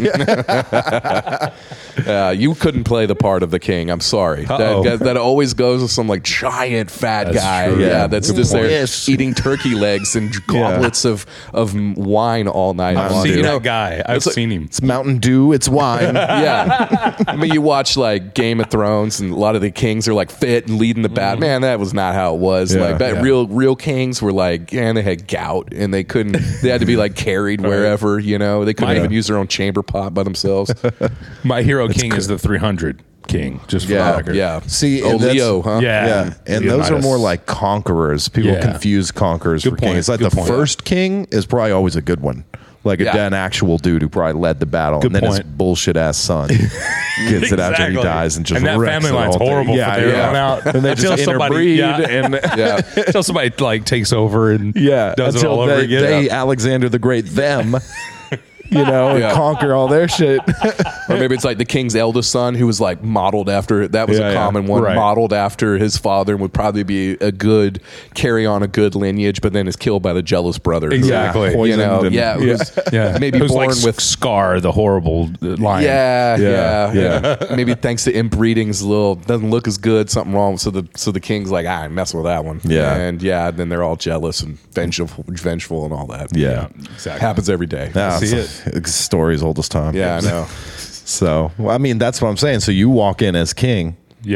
Uh, you couldn't play the part of the king. I'm sorry. Uh-oh. That, that always goes with some like giant fat That's guy. true. Yeah, Yeah. that's Good just point. there Yes. eating turkey legs and goblets of of wine all night. I've long. seen You that know, guy. I've it's like- seen him. It's Mountain Dew. It's wine. Yeah, I mean, you watch like Game of Thrones, and a lot of the kings are like fit and leading the bat. Man, that was not how it was. Yeah, like that, yeah. real real kings were like, yeah, they had gout, and they couldn't. They had to be like carried wherever. You know, they couldn't My- even use their own chamber pot by themselves. My hero king is the three hundred king. Just for the yeah, record. yeah. See, oh and that's- Leo, huh? Yeah. Yeah, and those are Leonidas. more like conquerors. People Yeah. confuse conquerors Good for point. kings. It's like Good the point. first king is probably always a good one, like a, Yeah. an actual dude who probably led the battle, Good and then his point. bullshit ass son gets it after he Exactly. dies and just and that wrecks family the line's whole thing. horrible Yeah, for their yeah. own out. And they Until just somebody, interbreed, yeah. and Yeah. until somebody like takes over and yeah, does it until all over they, again. they Alexander the Great them. You know, and Yeah. conquer all their shit. Or maybe it's like the king's eldest son who was like modeled after, that was Yeah, a yeah. common one, Right. modeled after his father and would probably be a good, carry on a good lineage, but then is killed by the jealous brother. who, Exactly. You Poisoned know, and- yeah, it yeah. was yeah, maybe Who's born like with. Scar, the horrible uh, lion. Yeah, Yeah, yeah, yeah. Maybe thanks to inbreeding's a little doesn't look as good, something wrong. So the so the king's like, ah, I'm messing with that one. Yeah. and yeah, then they're all jealous and vengeful, vengeful and all that. Yeah, exactly. happens every day. yeah see it's, it's stories oldest time. Yeah, I know. So, well, I mean, that's what I'm saying. So you walk in as king. Yep.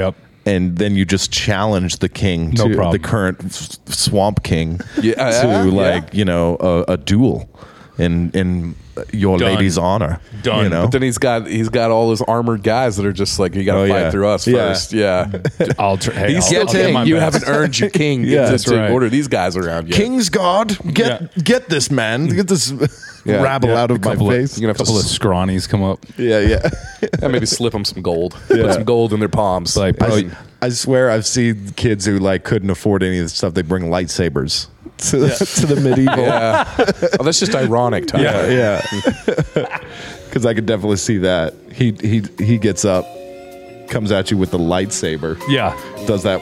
and then you just challenge the king No to problem. the current s- swamp king Yeah, to yeah, like yeah. you know a, a duel in in your Done. lady's honor. Done. You know? But then he's got he's got all his armored guys that are just like, you got to Oh, fight yeah. through us Yeah. first. Yeah, I'll tr- hey, he's I'll- still I'll get king. my You best. haven't earned your king Yeah, to, that's to right. order these guys around yet. King's God, get Yeah. get this man, get this Yeah. rabble Yeah. out of A my couple face. Of, You're a gonna have to couple of s- scrawnies come up. Yeah, yeah. Yeah, maybe slip them some gold. Yeah. Put some gold in their palms. Like, I, bro, I swear I've seen kids who like couldn't afford any of the stuff. They bring lightsabers to the, to the medieval. yeah. Oh, that's just ironic, Tyler. Yeah, yeah. Because I could definitely see that. He he he gets up, comes at you with the lightsaber. yeah. Does that.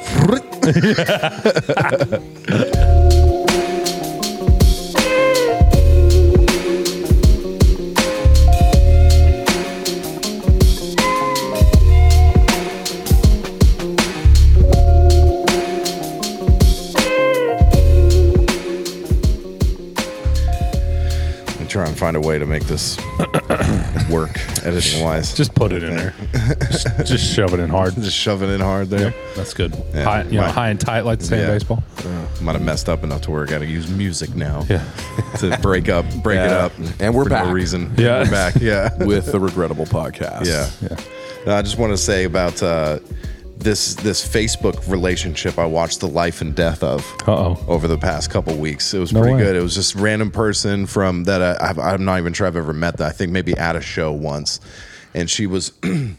I'm trying to find a way to make this work editing wise. Just put it in there. just, just shove it in hard. Just shove it in hard there. That's good. Yeah. High, you know, My- high and tight like the same Yeah. baseball. Might have messed up enough to where I got to use music now. Yeah. To break up, break it Yeah. up, And we're for back. No reason. Yeah. we're back. Yeah, With the Regrettable Podcast. yeah. Yeah. No, I just want to say about uh, this this Facebook relationship I watched the life and death of Uh-oh. over the past couple weeks. It was No pretty way. good. It was just random person from that I, I've, I'm not even sure I've ever met that. I think maybe at a show once, and she was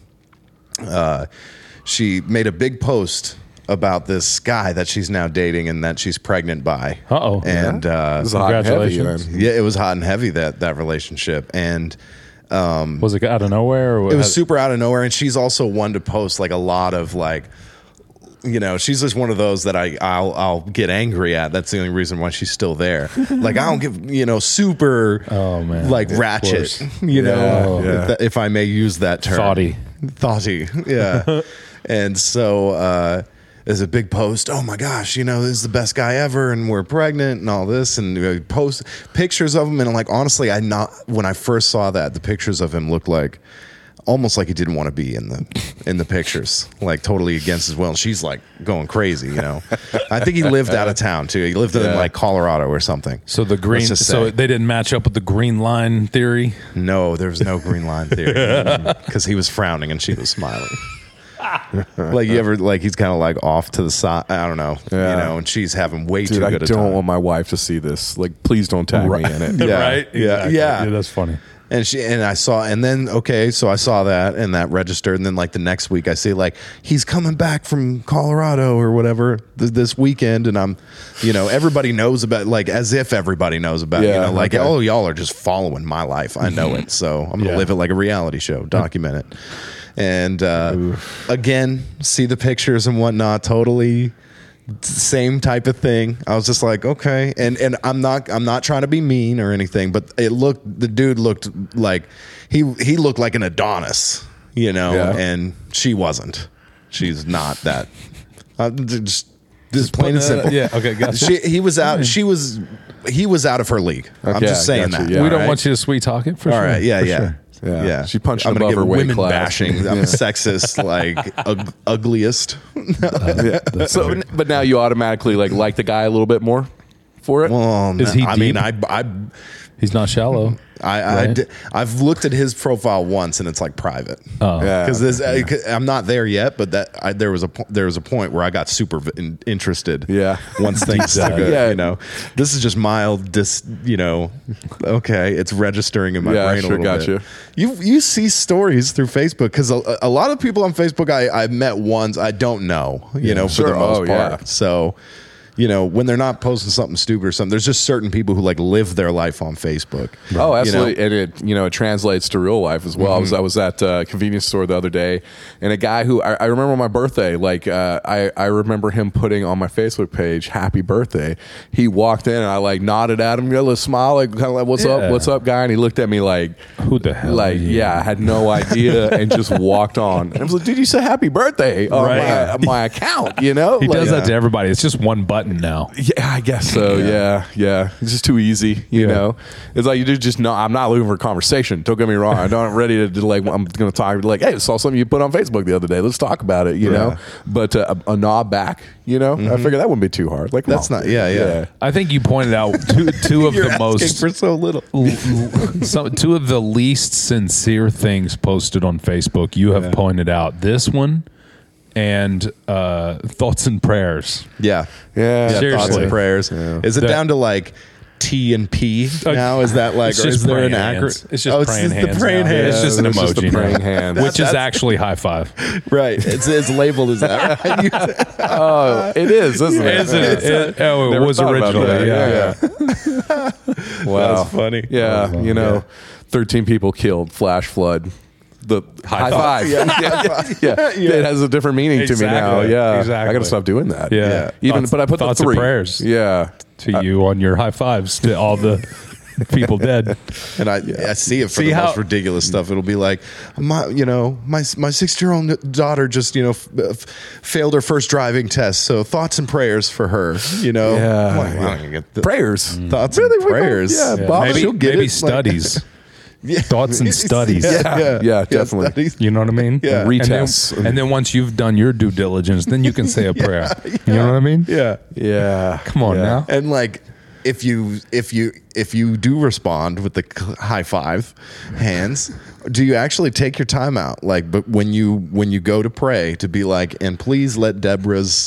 uh, she made a big post about this guy that she's now dating and that she's pregnant by. Uh-oh. And uh, This is hot and heavy, Congratulations. man. yeah, it was hot and heavy that that relationship, and Was it out of nowhere? Or it was had- super out of nowhere. And she's also one to post like a lot of like, you know, she's just one of those that I I'll I'll get angry at. That's the only reason why she's still there. Like I don't give you know super Oh, man. like Of ratchet, course. you know, Yeah, yeah. If, that- if I may use that term, Thoughty. thoughty, yeah. And so uh, there's a big post. Oh my gosh, you know, this is the best guy ever, and we're pregnant and all this, and we post pictures of him. And I'm like, honestly, I not when I first saw that, the pictures of him looked like almost like he didn't want to be in the in the pictures, like totally against his will. And she's like going crazy, you know. I think he lived out of town too. He lived in Yeah. like Colorado or something. So the green. Let's just So say. they didn't match up with the green line theory. No, there was no green line theory because he was frowning and she was smiling. Like you ever like he's kind of like off to the side. I don't know, Yeah. you know, and she's having way Dude, too I good a don't time. want my wife to see this. Like, please don't tag me in it. Yeah, Right? yeah, Exactly. yeah. Yeah, that's funny. And she and I saw and then okay, so I saw that and that registered, and then like the next week I see like he's coming back from Colorado or whatever th- this weekend, and I'm, you know, everybody knows about like as if everybody knows about it, you Yeah, know, like okay. oh y'all are just following my life, I know it, so I'm gonna Yeah. live it like a reality show, document it, and uh, again see the pictures and whatnot, totally. Same type of thing. I was just like, okay, and and I'm not I'm not trying to be mean or anything, but it looked the dude looked like he he looked like an Adonis, you know, Yeah. and she wasn't. She's not that. Uh, just this plain and uh, simple. yeah, okay, gotcha. She he was out. She was he was out of her league. I'm Okay, just saying gotcha, that. yeah. we don't All want you to sweet talk it for All sure. right, yeah, for yeah. sure. Yeah. Yeah, She punched I'm above gonna her get weight women class. bashing. I'm sexist, like ug- ugliest. Yeah. So, but now you automatically like like the guy a little bit more for it. Well, Is he I mean, I, deep? I, He's not shallow. I, I Right. di- I've looked at his profile once, and it's like private. Oh. Yeah. Because I'm not there yet, but that I, there was a po- there was a point where I got super v- in, interested. Yeah. Once things dive. started, Yeah. you know, this is just mild. Dis, you know, okay, it's registering in my Yeah, brain sure, a little gotcha. bit. You you see stories through Facebook because a, a lot of people on Facebook I I met once I don't know, you know, for Sure. the most Oh, part. yeah. So. You know, when they're not posting something stupid or something, there's just certain people who like live their life on Facebook. Oh, absolutely, You know? and it you know it translates to real life as well. I was I was at a convenience store the other day, and a guy who I, I remember my birthday. Like uh, I I remember him putting on my Facebook page "Happy Birthday." He walked in and I like nodded at him, got a little smile, like kind of like "What's Yeah. up, what's up, guy?" And he looked at me like, Who the hell? like are you? yeah, I had no idea, and just walked on. And I was like, "Dude, you said Happy Birthday on Right. my, my account?" You know, He Like, does that to everybody. It's just one button. button now. Yeah, I guess so. Yeah. yeah, yeah. It's just too easy, you Yeah. know. It's like you do just know. I'm not looking for a conversation. Don't get me wrong. I'm not ready to do, like. I'm going to talk like, hey, I saw something you put on Facebook the other day. Let's talk about it. You Yeah. know. But uh, a, a nod back. You know. I figure that wouldn't be too hard. Like come That's on. not- yeah, yeah. I think you pointed out two, two of You're the asking most for so little. some, two of the least sincere things posted on Facebook. You have pointed out this one and uh, thoughts and prayers. Yeah. Yeah. Yeah, Seriously. thoughts and prayers. Is it That- down to like T and P now? Is that like, It's or just is there an praying accurate? hands. It's just oh, praying it's hands. the praying now. hands. It's just an It's just the emoji, praying now, hand. which is actually high five. Right. It's it's labeled as that. Right? You- Oh, it is, isn't it? Isn't it? It- oh, it Never was thought about originally. that. Yeah, yeah. Wow, That's funny. Yeah, Oh, you know, thirteen people killed, flash flood. The high, five. Yeah. Yeah. Yeah. It has a different meaning to me now. Exactly. Yeah. Exactly. I got to stop doing that. Yeah. Yeah. Even, Thoughts- but I put the thoughts and three. prayers. Yeah. to you on your high fives to all the people dead. And I, I see it for See the how- most ridiculous stuff. It'll be like, my, you know, my my six year old daughter just, you know, f- f- failed her first driving test. So thoughts and prayers for her. You know, Yeah. I'm like, I don't get the Prayers. thoughts Really? and We go- prayers. yeah, Yeah, Bob, maybe she'll get maybe it. studies. Yeah. Thoughts and studies. Yeah, yeah, Yeah, definitely. studies. You know what I mean? Yeah. And then, Retests. and then once you've done your due diligence, then you can say a prayer. You know what I mean? Yeah. Yeah. Come on Yeah. now. And like, if you if you if you do respond with the c- high five hands, do you actually take your time out? Like, but when you when you go to pray, to be like, and please let Deborah's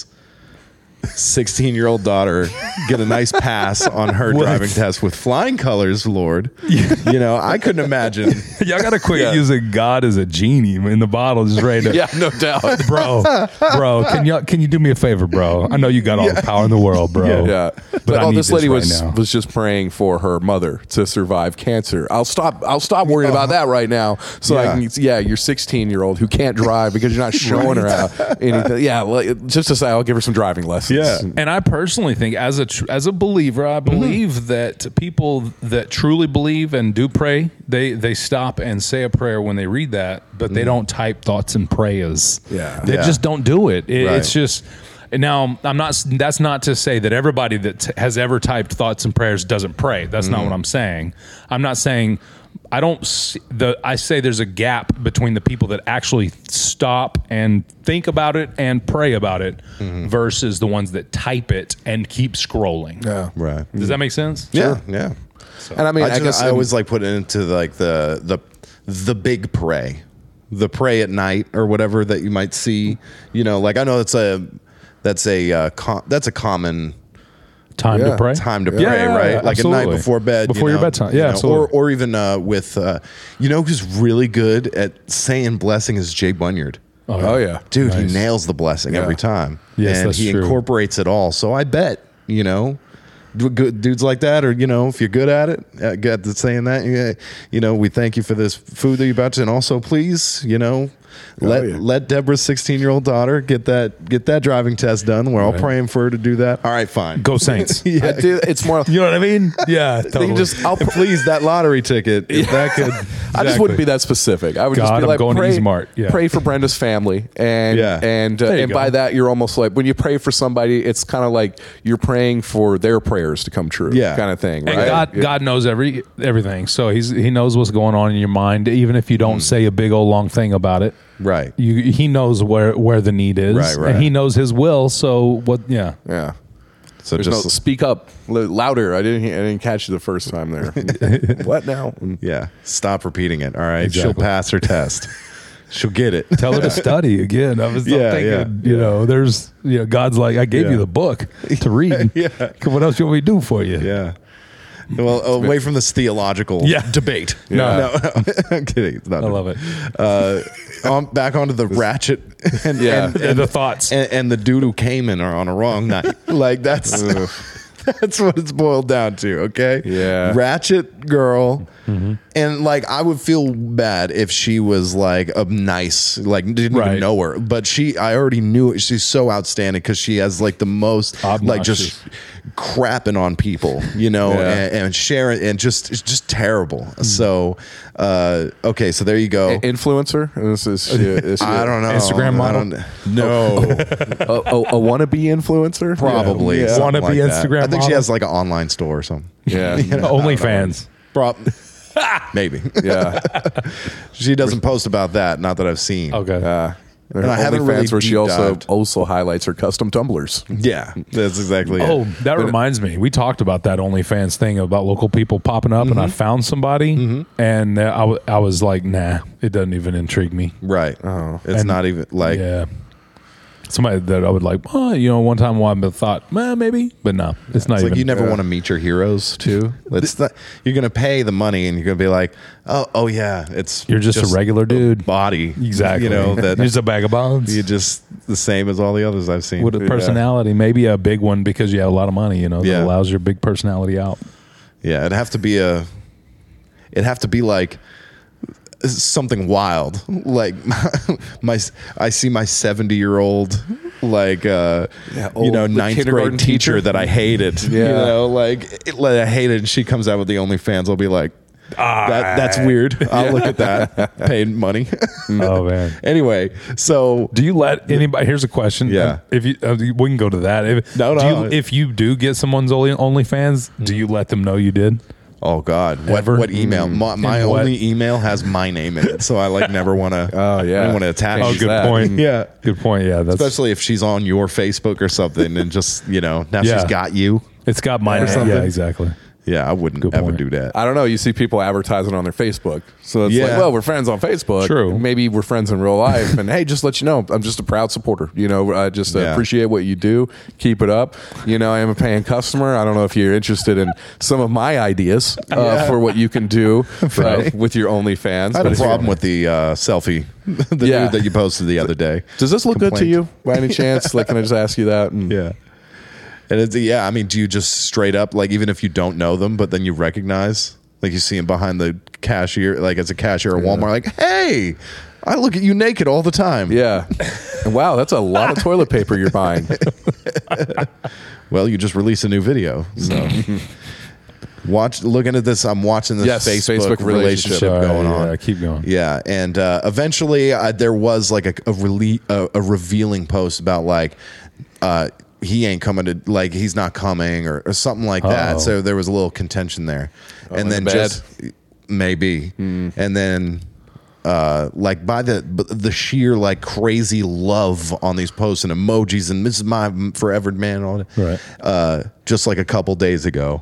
sixteen year old daughter get a nice pass on her driving test with flying colors, Lord. You know, I couldn't imagine. Y'all got to quit Yeah. using God as a genie in the bottle, just ready to. Yeah, no doubt. Bro, bro, can you can you do me a favor, bro? I know you got all the power in the world, bro. Yeah, but, but, I oh, need this lady right was now. was just praying for her mother to survive cancer. I'll stop. I'll stop worrying about that right now. So Yeah. I can. Yeah, your sixteen year old who can't drive because you're not showing her out anything. Yeah, like, just to say, I'll give her some driving lessons. Yeah. And I personally think, as a tr- as a believer, I believe Mm-hmm. that people that truly believe and do pray, they they stop and say a prayer when they read that, but they don't type thoughts and prayers. Mm. Yeah. they Yeah. just don't do it. It- Right. It's just. Now, I'm not. That's not to say that everybody that t- has ever typed thoughts and prayers doesn't pray. That's not what I'm saying. I'm not saying. I don't. See the. I say there's a gap between the people that actually stop and think about it and pray about it, versus the ones that type it and keep scrolling. Yeah. Right. Does that make sense? Yeah. Yeah. And I mean, I, I, just- guess I always like put it into like the the the big pray, the pray at night or whatever that you might see. You know, like I know that's a that's a uh, com- that's a common Time Yeah. to pray. time to pray, Yeah, yeah, right? yeah, Like at night absolutely. before bed, Before you your know, bedtime. you Yeah, know, absolutely. Or or even uh, with uh, you know who's really good at saying blessing is Jay Bunyard. Oh yeah, Dude, Nice. he nails the blessing Yeah. every time. Yes, and that's he true. incorporates it all. So I bet, you know, d- good dudes like that, or, you know, if you're good at it, uh, good at saying that, yeah, you know, we thank you for this food that you're about to, and also please, you know, let yeah. let Deborah's sixteen year old daughter get that get that driving test done. We're all Right. praying for her to do that. All right, fine. Go Saints. I do, it's more. You know what I mean? Yeah, They totally. can just. I'll. And please, that lottery ticket, if that could. I just wouldn't be that specific. I would just God, be I'm like, going to pray, E-Smart. Yeah. pray for Brenda's family, and Yeah. and uh, There you and go. by that you're almost like when you pray for somebody, it's kind of like you're praying for their prayers to come true, Yeah. kind of thing, And right? God, Yeah. God knows every everything. So he's he knows what's going on in your mind, even if you don't say a big old long thing about it. Right. You, he knows where, where the need is, Right, right. and he knows his will. So what? Yeah, yeah. So There's just no speak up l- louder. I didn't. I didn't catch you the first time there. What now? yeah, stop repeating it. All right, she'll Exactly. pass her test. She'll get it. tell her to study again. I was I'm Yeah, thinking, yeah, you know, there's, you know, God's like, I gave Yeah. you the book to read. Yeah. What else you want me to do for you? Yeah. Well, away from this theological Yeah. debate. No. no, I'm kidding. It's not I love it. Uh, on, back onto the ratchet and, Yeah. and, And the thoughts. and, and the dude who came in are on a wrong night. Like that's that's what it's boiled down to. Okay. Yeah. Ratchet girl. And like I would feel bad if she was like a nice, like didn't Right. even know her, but she, I already knew it. She's so outstanding because she has like the most, like just Obnoxious. crapping on people, you know, Yeah. and, and sharing, and just it's just terrible. So, uh, okay, so there you go. Influencer? This is, is she I don't know. Instagram I model? don't- No, a, a, a wannabe influencer? probably. Yeah. something Wannabe like that. Instagram I think she model? has like an online store or something. Yeah. Yeah. OnlyFans. Prob- Maybe. yeah. She doesn't post about that. Not that I've seen. Okay. Uh, And I haven't really OnlyFans where she deep also dived. also highlights her custom tumblers. Yeah, that's exactly it. Oh, that reminds me. We talked about that OnlyFans thing about local people popping up, and I found somebody, and uh, I, w- I was like, nah, it doesn't even intrigue me. Right. Oh, it's And- not even like. Yeah. Somebody that I would like, oh, you know, one time I thought, well, maybe, but no, it's not It's even. like you never want to meet your heroes too. It's not, you're gonna pay the money and you're gonna be like, oh, oh yeah, it's You're just a regular dude. body, Exactly. You know that You're just a bag of bones. you're just the same as all the others I've seen. With a personality, maybe a big one because you have a lot of money, you know, that Yeah. allows your big personality out. Yeah, it'd have to be a. It'd have to be like something wild, like my. I see my seventy year old. Like uh, Yeah, you know, old- the ninth kindergarten grade teacher, teacher. that I hated. You Yeah. know, like, it, like I hate it, and she comes out with the OnlyFans. I'll be like, that, that's weird. I'll look at that. Paid money. Oh man. Anyway, so Do you let anybody? Here's a question. Yeah. If you, uh, we can go to that. If, No, do no. you, if you do get someone's Only OnlyFans, do you let them know you did? oh god, what Ever? what email? My, my And what- only email has my name in it, so I like never want to. Oh, yeah. I don't want to attach. Oh, Oh, She's good that. point. Yeah. Good point. Yeah, that's Especially if she's on your Facebook or something, and just you know now Yeah. she's got you. it's got mine or something. Yeah, exactly. Yeah, I wouldn't Good ever point. do that. I don't know. You see people advertising on their Facebook. So it's Yeah. like, well, we're friends on Facebook. True. Maybe we're friends in real life. And hey, just let you know, I'm just a proud supporter. You know, I just uh, Yeah. appreciate what you do. Keep it up. You know, I am a paying customer. I don't know if you're interested in some of my ideas uh, for what you can do uh, with your OnlyFans. I had But a if problem you're- with the uh, selfie, the Yeah. nude that you posted the other day. Does this look good to Complaint. you by any chance? Like, can I just ask you that? And Yeah. And it's, yeah, I mean, do you just straight up, like, even if you don't know them, but then you recognize, like, you see them behind the cashier, like, as a cashier at Walmart, like, hey, I look at you naked all the time. Yeah. And wow, that's a lot of toilet paper you're buying. Well, you just released a new video. So, watch, looking at this, I'm watching this Yes, Facebook, Facebook relationship. relationship Sorry, going yeah, on. keep going. Yeah, and uh, eventually uh, there was like a a, rele- a a revealing post about like uh, he ain't coming to like he's not coming or, or something like Uh-oh. that. So there was a little contention there, and in then the bed? just maybe, and then. Uh, like by the the sheer like crazy love on these posts and emojis and this is my forever man and all that. Right. Uh, just like a couple days ago,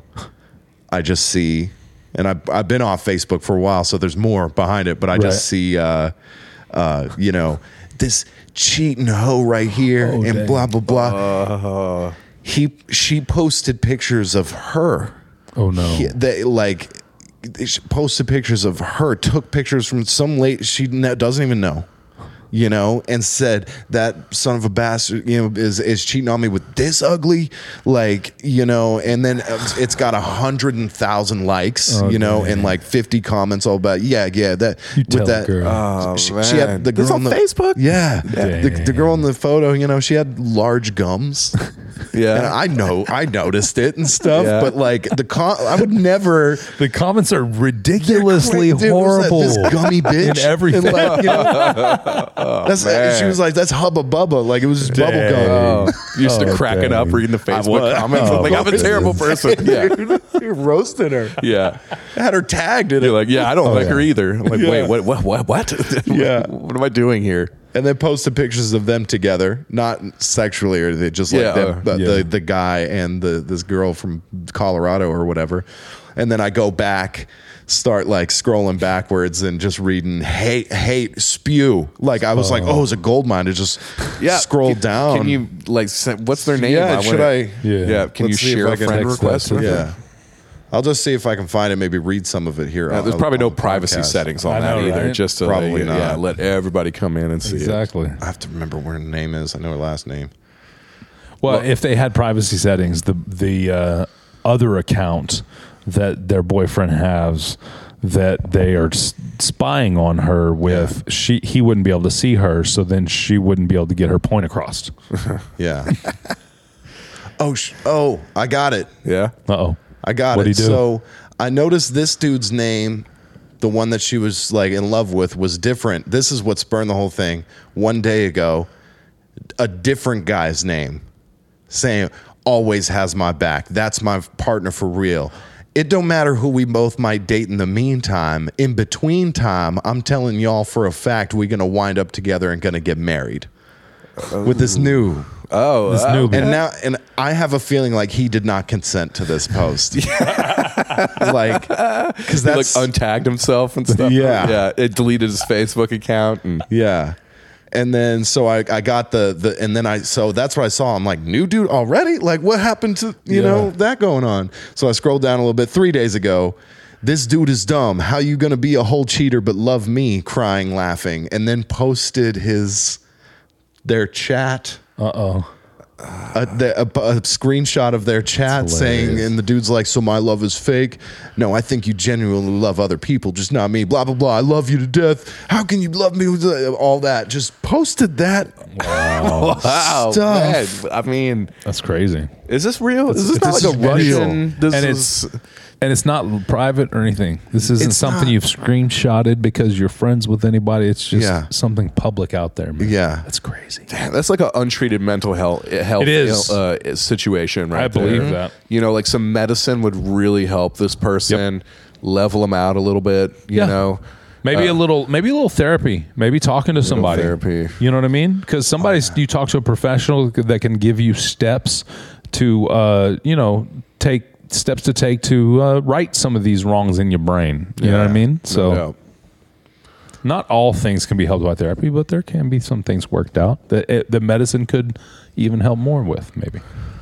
I just see, and I've I've been off Facebook for a while, so there's more behind it. But I Right. just see, uh, uh, you know, this cheating hoe right here, Oh, and dang. blah blah blah. He she posted pictures of her. Oh no. He- they like she posted pictures of her, took pictures from some late she ne- doesn't even know, you know, and said that son of a bastard, you know, is is cheating on me with this ugly, like, you know, and then it's- it's got a hundred and thousand likes, Oh, you know, dang. and like fifty comments all about yeah, yeah, that You tell with that. the girl. Oh, she, man. she had the girl This on the, Facebook? Yeah, the, the girl in the photo, you know, she had large gums. Yeah. And I know, I noticed it and stuff, Yeah. but like the con- I would never. The comments are ridiculously Dude, what was that? horrible. This gummy bitch In everything. And like, you know, that's man. she was like, that's Hubba Bubba, like it was just bubble Dang. gum. Oh, used to Oh, cracking dang. up reading the Facebook was. comments. Oh, like, I'm a goodness. terrible person. Yeah. You're roasting her. Yeah. I had her tagged in it. You're like, yeah, I don't like yeah. her either. I'm like, Yeah. wait, what, what, what, what? Yeah. What am I doing here? And they posted pictures of them together, not sexually or they just like Yeah, them, uh, but yeah. the the guy and the this girl from Colorado or whatever. And then I go back, start like scrolling backwards and just reading hate, hate, spew. Like I was like, oh, it's a gold mine to just scroll Can- down. Can you, like, send, what's their name? Yeah, should wanna- I- Yeah. Yeah. Can Let's you see if share I a can friend text request? that with to her? Yeah. I'll just see if I can find it, maybe read some of it here. Yeah, on- there's probably on no the privacy podcast. settings on I that know, either. right? Just to Probably like, yeah, not. let everybody come in and see it. Exactly. I have to remember where her name is. I know her last name. Well, if they had privacy settings, the the uh, other account that their boyfriend has that they are s- spying on her with, she he wouldn't be able to see her, so then she wouldn't be able to get her point across. Yeah. Oh, sh- oh, I got it. Yeah. Uh-oh. I got What'd it. he do? So I noticed this dude's name, the one that she was like in love with, was different. This is what spurned the whole thing. One day ago, a different guy's name saying, always has my back. That's my partner for real. It don't matter who we both might date in the meantime. In between time, I'm telling y'all for a fact we're going to wind up together and going to get married. With this new... Oh, This uh, new And now, and I have a feeling like he did not consent to this post. Like, because he like that's untagged himself and stuff. Yeah. Yeah. It deleted his Facebook account. And yeah. And then so I, I got the the and then I so that's what I saw. I'm like, new dude already? Like, what happened to you Yeah. know that going on? So I scrolled down a little bit. Three days ago, this dude is dumb. How you gonna be a whole cheater but love me? Crying, laughing, and then posted his their chat. Uh-oh. A, the, a, a screenshot of their chat saying, and the dude's like, so my love is fake. No, I think you genuinely love other people, just not me. Blah, blah, blah. I love you to death. How can you love me? All that. Just posted that wow, stuff. man. I mean, That's crazy. is this real? Is this this not like a is real. Russian? This and is, it's and it's not private or anything. This isn't It's something not. you've screenshotted because you're friends with anybody. It's just Yeah. something public out there, man. Yeah. That's crazy. that's like an untreated mental health health It is. uh, situation, right? I believe there. that. You know, like some medicine would really help this person level them out a little bit. You Yeah. know, Maybe Uh, a little, maybe a little therapy. Maybe talking to somebody. therapy. You know what I mean? Because somebody's you talk to a professional that can give you steps to, uh, you know, take steps to take to uh, right some of these wrongs in your brain. You know what I mean? So No doubt. not all things can be helped by therapy, but there can be some things worked out that it, that medicine could even help more with. Maybe.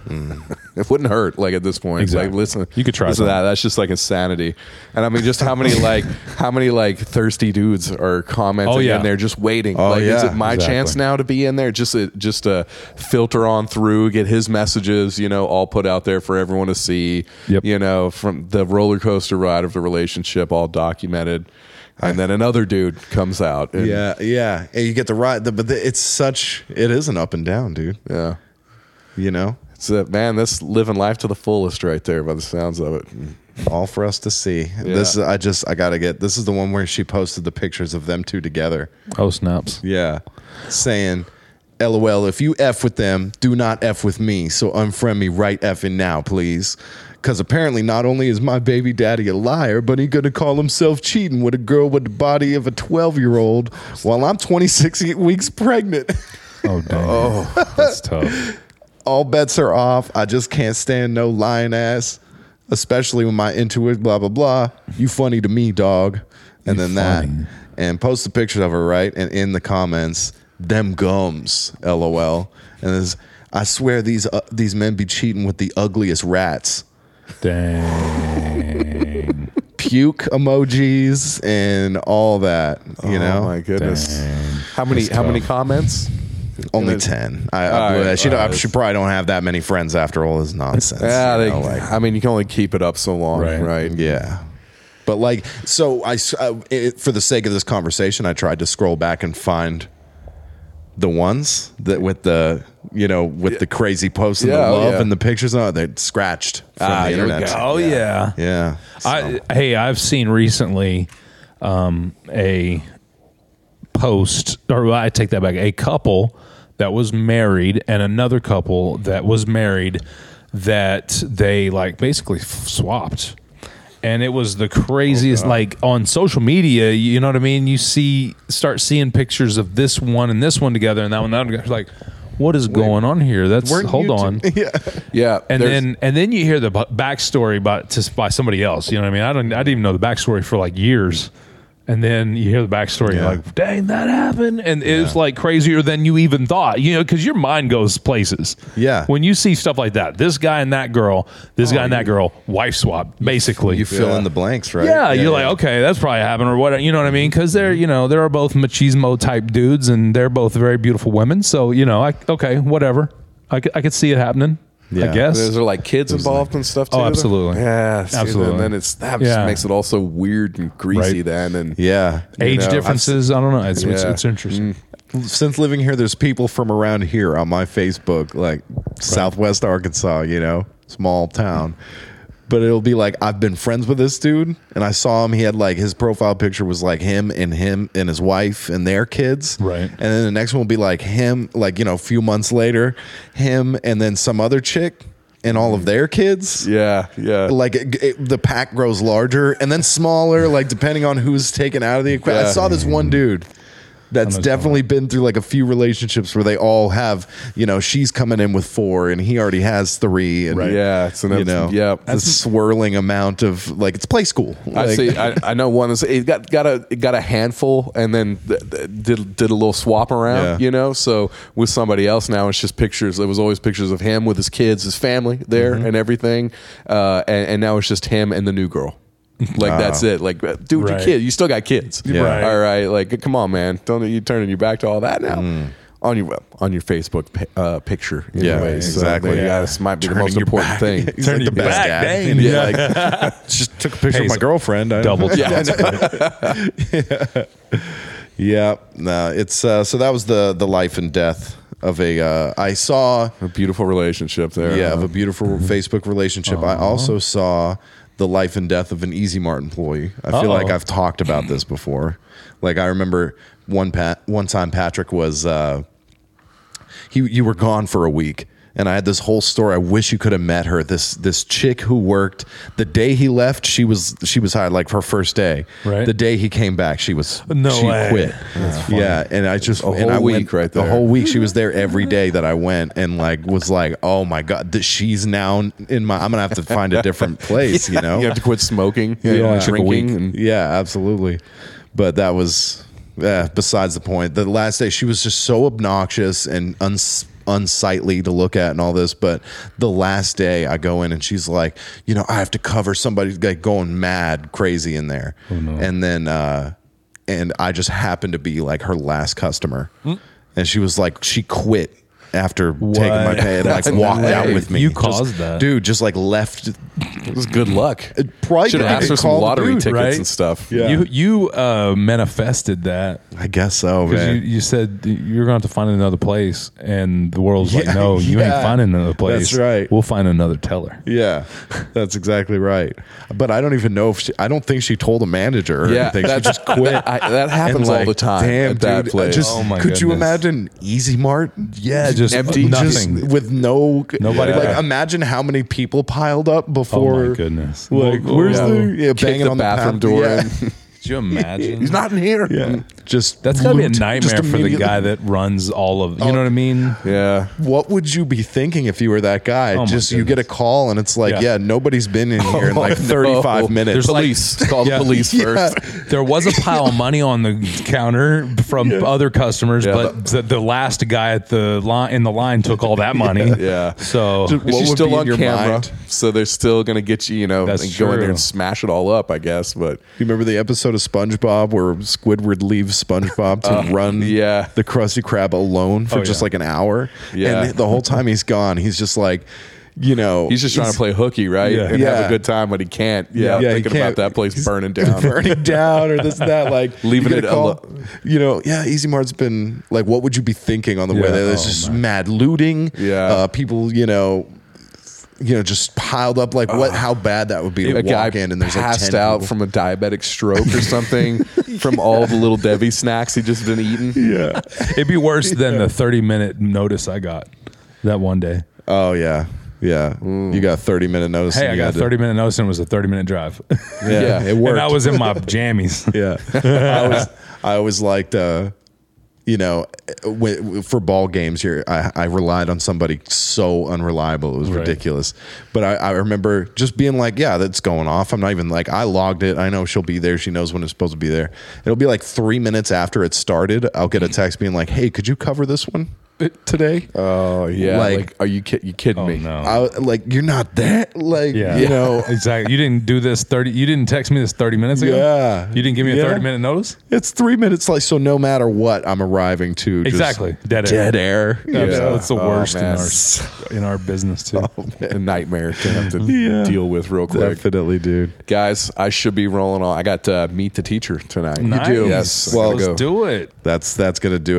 It wouldn't hurt, like at this point. Exactly. Like, listen, You could try listen to something. that. That's just like insanity. And I mean, just how many like how many like thirsty dudes are commenting Oh, yeah. in there, just waiting. Oh, like, is yeah, it my exactly. chance now to be in there? Just to, just to filter on through, get his messages, you know, all put out there for everyone to see. Yep. You know, from the roller coaster ride of the relationship, all documented. And then another dude comes out. And, Yeah, yeah. And you get the right, the, but the, it's such, it is an up and down, dude. yeah. You know? It's a, man, that's living life to the fullest right there by the sounds of it. All for us to see. This is, I just, I got to get, this is the one where she posted the pictures of them two together. Oh snaps! Yeah. Saying, LOL, if you F with them, do not F with me. So unfriend me right effing now, please. Because apparently not only is my baby daddy a liar, but he going to call himself cheating with a girl with the body of a twelve-year-old while I'm twenty-six weeks pregnant. Oh dang! Oh, that's tough. All bets are off. I just can't stand no lying ass, especially when my intuition, blah, blah, blah. You funny to me, dog. And You then funny. that. And post the pictures of her, right? And in the comments, them gums, LOL. And there's, I swear these uh, these men be cheating with the ugliest rats. Dang! Puke emojis and all that, you Oh know? my goodness. Dang. How many That's how many tough. comments? Only And it- ten. I, I All blew right, that. She, all don't- right. she probably don't have that many friends after all this nonsense. Yeah, you they, know, like- I mean, you can only keep it up so long, Right. right? Yeah. But like, so I, s- uh, it, for the sake of this conversation, I tried to scroll back and find the ones that with the, you know, with the crazy posts and Yeah, the oh, love yeah. and the pictures. Oh, they're scratched from Ah, the here we internet. go. Oh yeah. Yeah. I, hey, I've seen recently um, a post, or I take that back, a couple that was married and another couple that was married that they like basically f- swapped. And it was the craziest, like on social media, you know what I mean? You see, start seeing pictures of this one and this one together and that one, that one. It's like, what is going on here? That's, Weren't hold you on. two- yeah. Yeah. And there's- then and then you hear the bu- backstory by just by somebody else. You know what I mean? I don't. I didn't even know the backstory for like years. And then you hear the backstory, Yeah. you're like, dang, that happened. And it was like crazier than you even thought, you know, because your mind goes places. Yeah. When you see stuff like that, this guy and that girl, this guy and that girl, wife swap, basically. You fill Yeah. in the blanks, right? yeah, you're like, okay, that's probably happened or what, you know what I mean? Because they're, you know, they're both machismo type dudes and they're both very beautiful women. So, you know, I, okay, whatever. I, could- I could see it happening, Yeah. I guess. Is there like kids involved and stuff too? Oh, absolutely. Yeah, see, Absolutely. And then it's that Yeah. just makes it all so weird and greasy. Right. Then and Yeah. Age know, differences, I don't know. It's, it's, Yeah. it's interesting. since living here, there's people from around here on my Facebook, like Southwest Arkansas, you know, small town. But it'll be like, I've been friends with this dude, and I saw him. He had like his profile picture was like him and him and his wife and their kids. Right. And then the next one will be like him, like, you know, a few months later, him and then some other chick and all of their kids. Yeah, yeah. Like it, it, the pack grows larger and then smaller, like depending on who's taken out of the equation. Yeah. I saw this one dude that's definitely been through like a few relationships where they all have, you know, she's coming in with four and he already has three. And, Yeah, it's an you know, yeah. the swirling amount of like it's play school. I Like, see. I, I know one is it got got a it got a handful and then th- th- did did a little swap around. Yeah. You know, so with somebody else now it's just pictures. It was always pictures of him with his kids, his family there, Mm-hmm. and everything. Uh, and, and now it's just him and the new girl. Like that's it. Like, dude, your Right. kid, you still got kids. Yeah. Right. All right. Like, come on, man. Don't you turning your back to all that now? Mm. On your on your Facebook pi- uh, picture. Yeah, anyways. So, exactly. yeah, Yeah. this might be the Turning most your important back. thing. He's Turn like the your best back, dad. dang. And you're Yeah. like, just took a picture Hey, of my so- girlfriend. I Double Yeah. Yeah, no, it's uh, so that was the the life and death of a. Uh, I saw, A beautiful relationship there. yeah, huh? of a beautiful Facebook relationship. I also saw the life and death of an Easy Mart employee. I feel Uh-oh. like I've talked about this before. Like I remember one pat one time Patrick was uh, he you were gone for a week. And I had this whole story. I wish you could have met her. This this chick who worked the day he left. She was she was hired like her first day. Right. The day he came back, she was No she way. quit. Yeah, and I just A and whole I week went, right The there. whole week she was there every day that I went, and like was like, oh my god, that she's now in my. I'm gonna have to find a different place. You know. You have to quit smoking, Yeah. yeah, Took a drinking, week. and Yeah, absolutely. But that was yeah, besides the point. The last day, she was just so obnoxious and uns- unsightly to look at and all this. But the last day, I go in and she's like, you know, I have to cover somebody like going mad crazy in there. And then, uh, and I just happened to be like her last customer. And she was like, she quit. After taking my pay and like No walked out way. with me. You Just- caused that. Dude, just like left. it was good luck. Probably Should have asked her some called the lottery dude, tickets right? and stuff. Yeah. You you uh, manifested that I guess so, because you, man. you said you're going to have to find another place, and the world's Yeah, like, no, you yeah. ain't finding another place. That's right. We'll find another teller. Yeah, that's exactly right. But I don't even know if she, I don't think she told a manager or Yeah, anything. She that- just quit. that- I- that happens And, all the time Damn, at that dude, place. Just, Oh, my could you goodness. imagine Easy Mart? Yeah, just Empty? nothing. Just with no Nobody Like there. imagine how many people piled up before. Oh my goodness! Like, We'll- where's yeah. the yeah, Kick banging the on bathroom the pa- door Yeah. in. Could you imagine? He's not in here. Yeah, just That's gotta be a loot, nightmare just for the immediately- guy that runs all of. You know what I mean? Yeah. What would you be thinking if you were that guy? Oh, my just you get a goodness. call and it's like, Yeah. yeah, nobody's been in here in like Oh, no. thirty-five minutes. There's like- Police. Call the Yeah. police Yeah. first. There was a pile of money on the counter from other customers, Yeah. but the, the last guy at the line in the line took all that money. Yeah. So Just- But What she's would still be in on your camera, mind? so they're still gonna get you. You know, That's and go in there true. and smash it all up. I guess, but You remember the episode of SpongeBob where Squidward leaves SpongeBob to run yeah. the Krusty Krab alone for Oh, just yeah. like an hour? Yeah. And the whole time he's gone, he's just like, you know, he's just trying to play hooky, right, Yeah. and Yeah. have a good time, but he can't. Yeah, Yeah, he thinking can't. about that place burning down. burning down or this and that, like Leaving you get it a call, alo- you know, yeah, Easy Mart's been like, what would you be thinking on the way Yeah. there? There's Oh, just man. mad looting, Yeah. uh, people, you know, you know, just piled up. Like, what? How bad that would be to A guy walk in and there's like passed ten out people. from a diabetic stroke or something from all the little Debbie snacks he just been eating. Yeah. it'd be worse than the thirty minute notice I got that one day. Oh yeah. Yeah. You got thirty minute notice. Hey, and I you got had a to- thirty minute notice and it was a thirty minute drive. Yeah, Yeah. it worked. And I was in my jammies. Yeah, I always, I always liked, uh, you know, w- for ball games here, I, I relied on somebody so unreliable. It was Right. ridiculous. But I, I remember just being like, yeah, that's going off. I'm not even like, I logged it. I know she'll be there. She knows when it's supposed to be there. It'll be like three minutes after it started. I'll get a text being like, hey, could you cover this one today? Oh yeah, Like- like, are you ki- you kidding Oh me? no. I, like, you're not that. Like, Yeah. you know, exactly. You didn't do this thirty. You didn't text me this thirty minutes ago. Yeah. You didn't give me a Yeah. thirty minute notice. it's three minutes. Like, so no matter what, I'm arriving to just Exactly. Dead air. dead air. Yeah. you know? That's the Oh, worst in man. our in our business too. A nightmare to have to Yeah. deal with real quick. Definitely, dude. Guys, I should be rolling on. I got to meet the teacher tonight. Nice. Yes. Well, I gotta Let's go. do it. That's that's gonna do it.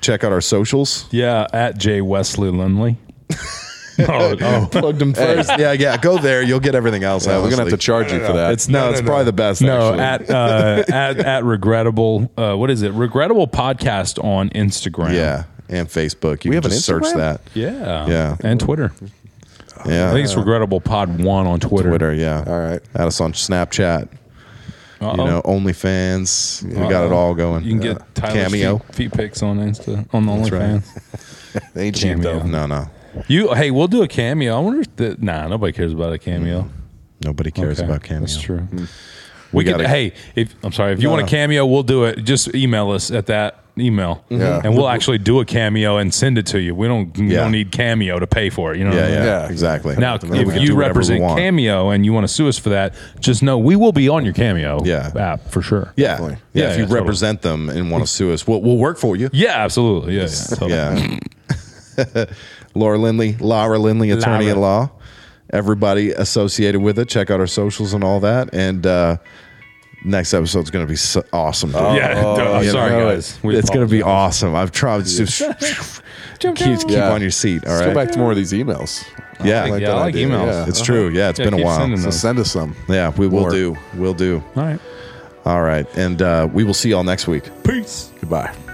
check out our socials. Yeah, at J Wesley Lindley. oh, oh. Plugged them first. Yeah, yeah. Go there. You'll get everything else. Yeah, we're gonna have to honestly. charge you for that. It's no, it's probably the best. No, actually. at uh, at at regrettable. Uh, what is it? Regrettable podcast on Instagram. yeah, and Facebook. You We can have an just search Instagram? that. yeah, Yeah. and Twitter. Yeah, I think it's regrettable pod one on Twitter. Twitter. Yeah. All right. Add us on Snapchat. Uh-oh. You know, OnlyFans. We got it all going. You can Yeah. get Tyler's Cameo. feet, feet pics on Insta on the OnlyFans. They ain't cheap Cameo. though. No, no. You hey, we'll do a cameo. I wonder if the nah, nobody cares about a cameo. Nobody cares Okay, about Cameo. That's true. We, We could gotta- hey, if I'm sorry, if you No, want no. a cameo, we'll do it. Just email us at that email, Yeah. and we'll actually do a cameo and send it to you. We don't we Yeah. don't need Cameo to pay for it. You know. Yeah, what I yeah, mean? Yeah. exactly. Now, And then we if can you do whatever we represent want. Cameo and you want to sue us for that, just know we will be on your Cameo Yeah. app for sure. yeah, Definitely. yeah, Yeah, If yeah, you totally. represent them and want to sue us, we'll, we'll work for you. Yeah, absolutely. Yeah, yeah. Totally. Yeah. Laura Lindley, Laura Lindley, attorney at Laura. law. Everybody associated with it. Check out our socials and all that. And uh, next episode's going to be so awesome. dude. Yeah, I'm you sorry, know, guys. We it's going to be apologize. awesome. I've tried to just keep, keep Yeah. on your seat. All Let's right. go back to more of these emails. yeah. I like Yeah, that I like idea. emails. Yeah. It's true. Yeah, it's Yeah, been a keep while. sending So those. send us some. Yeah, we will More. do. We'll do. All right. All right. And uh, we will see y'all next week. Peace. Goodbye.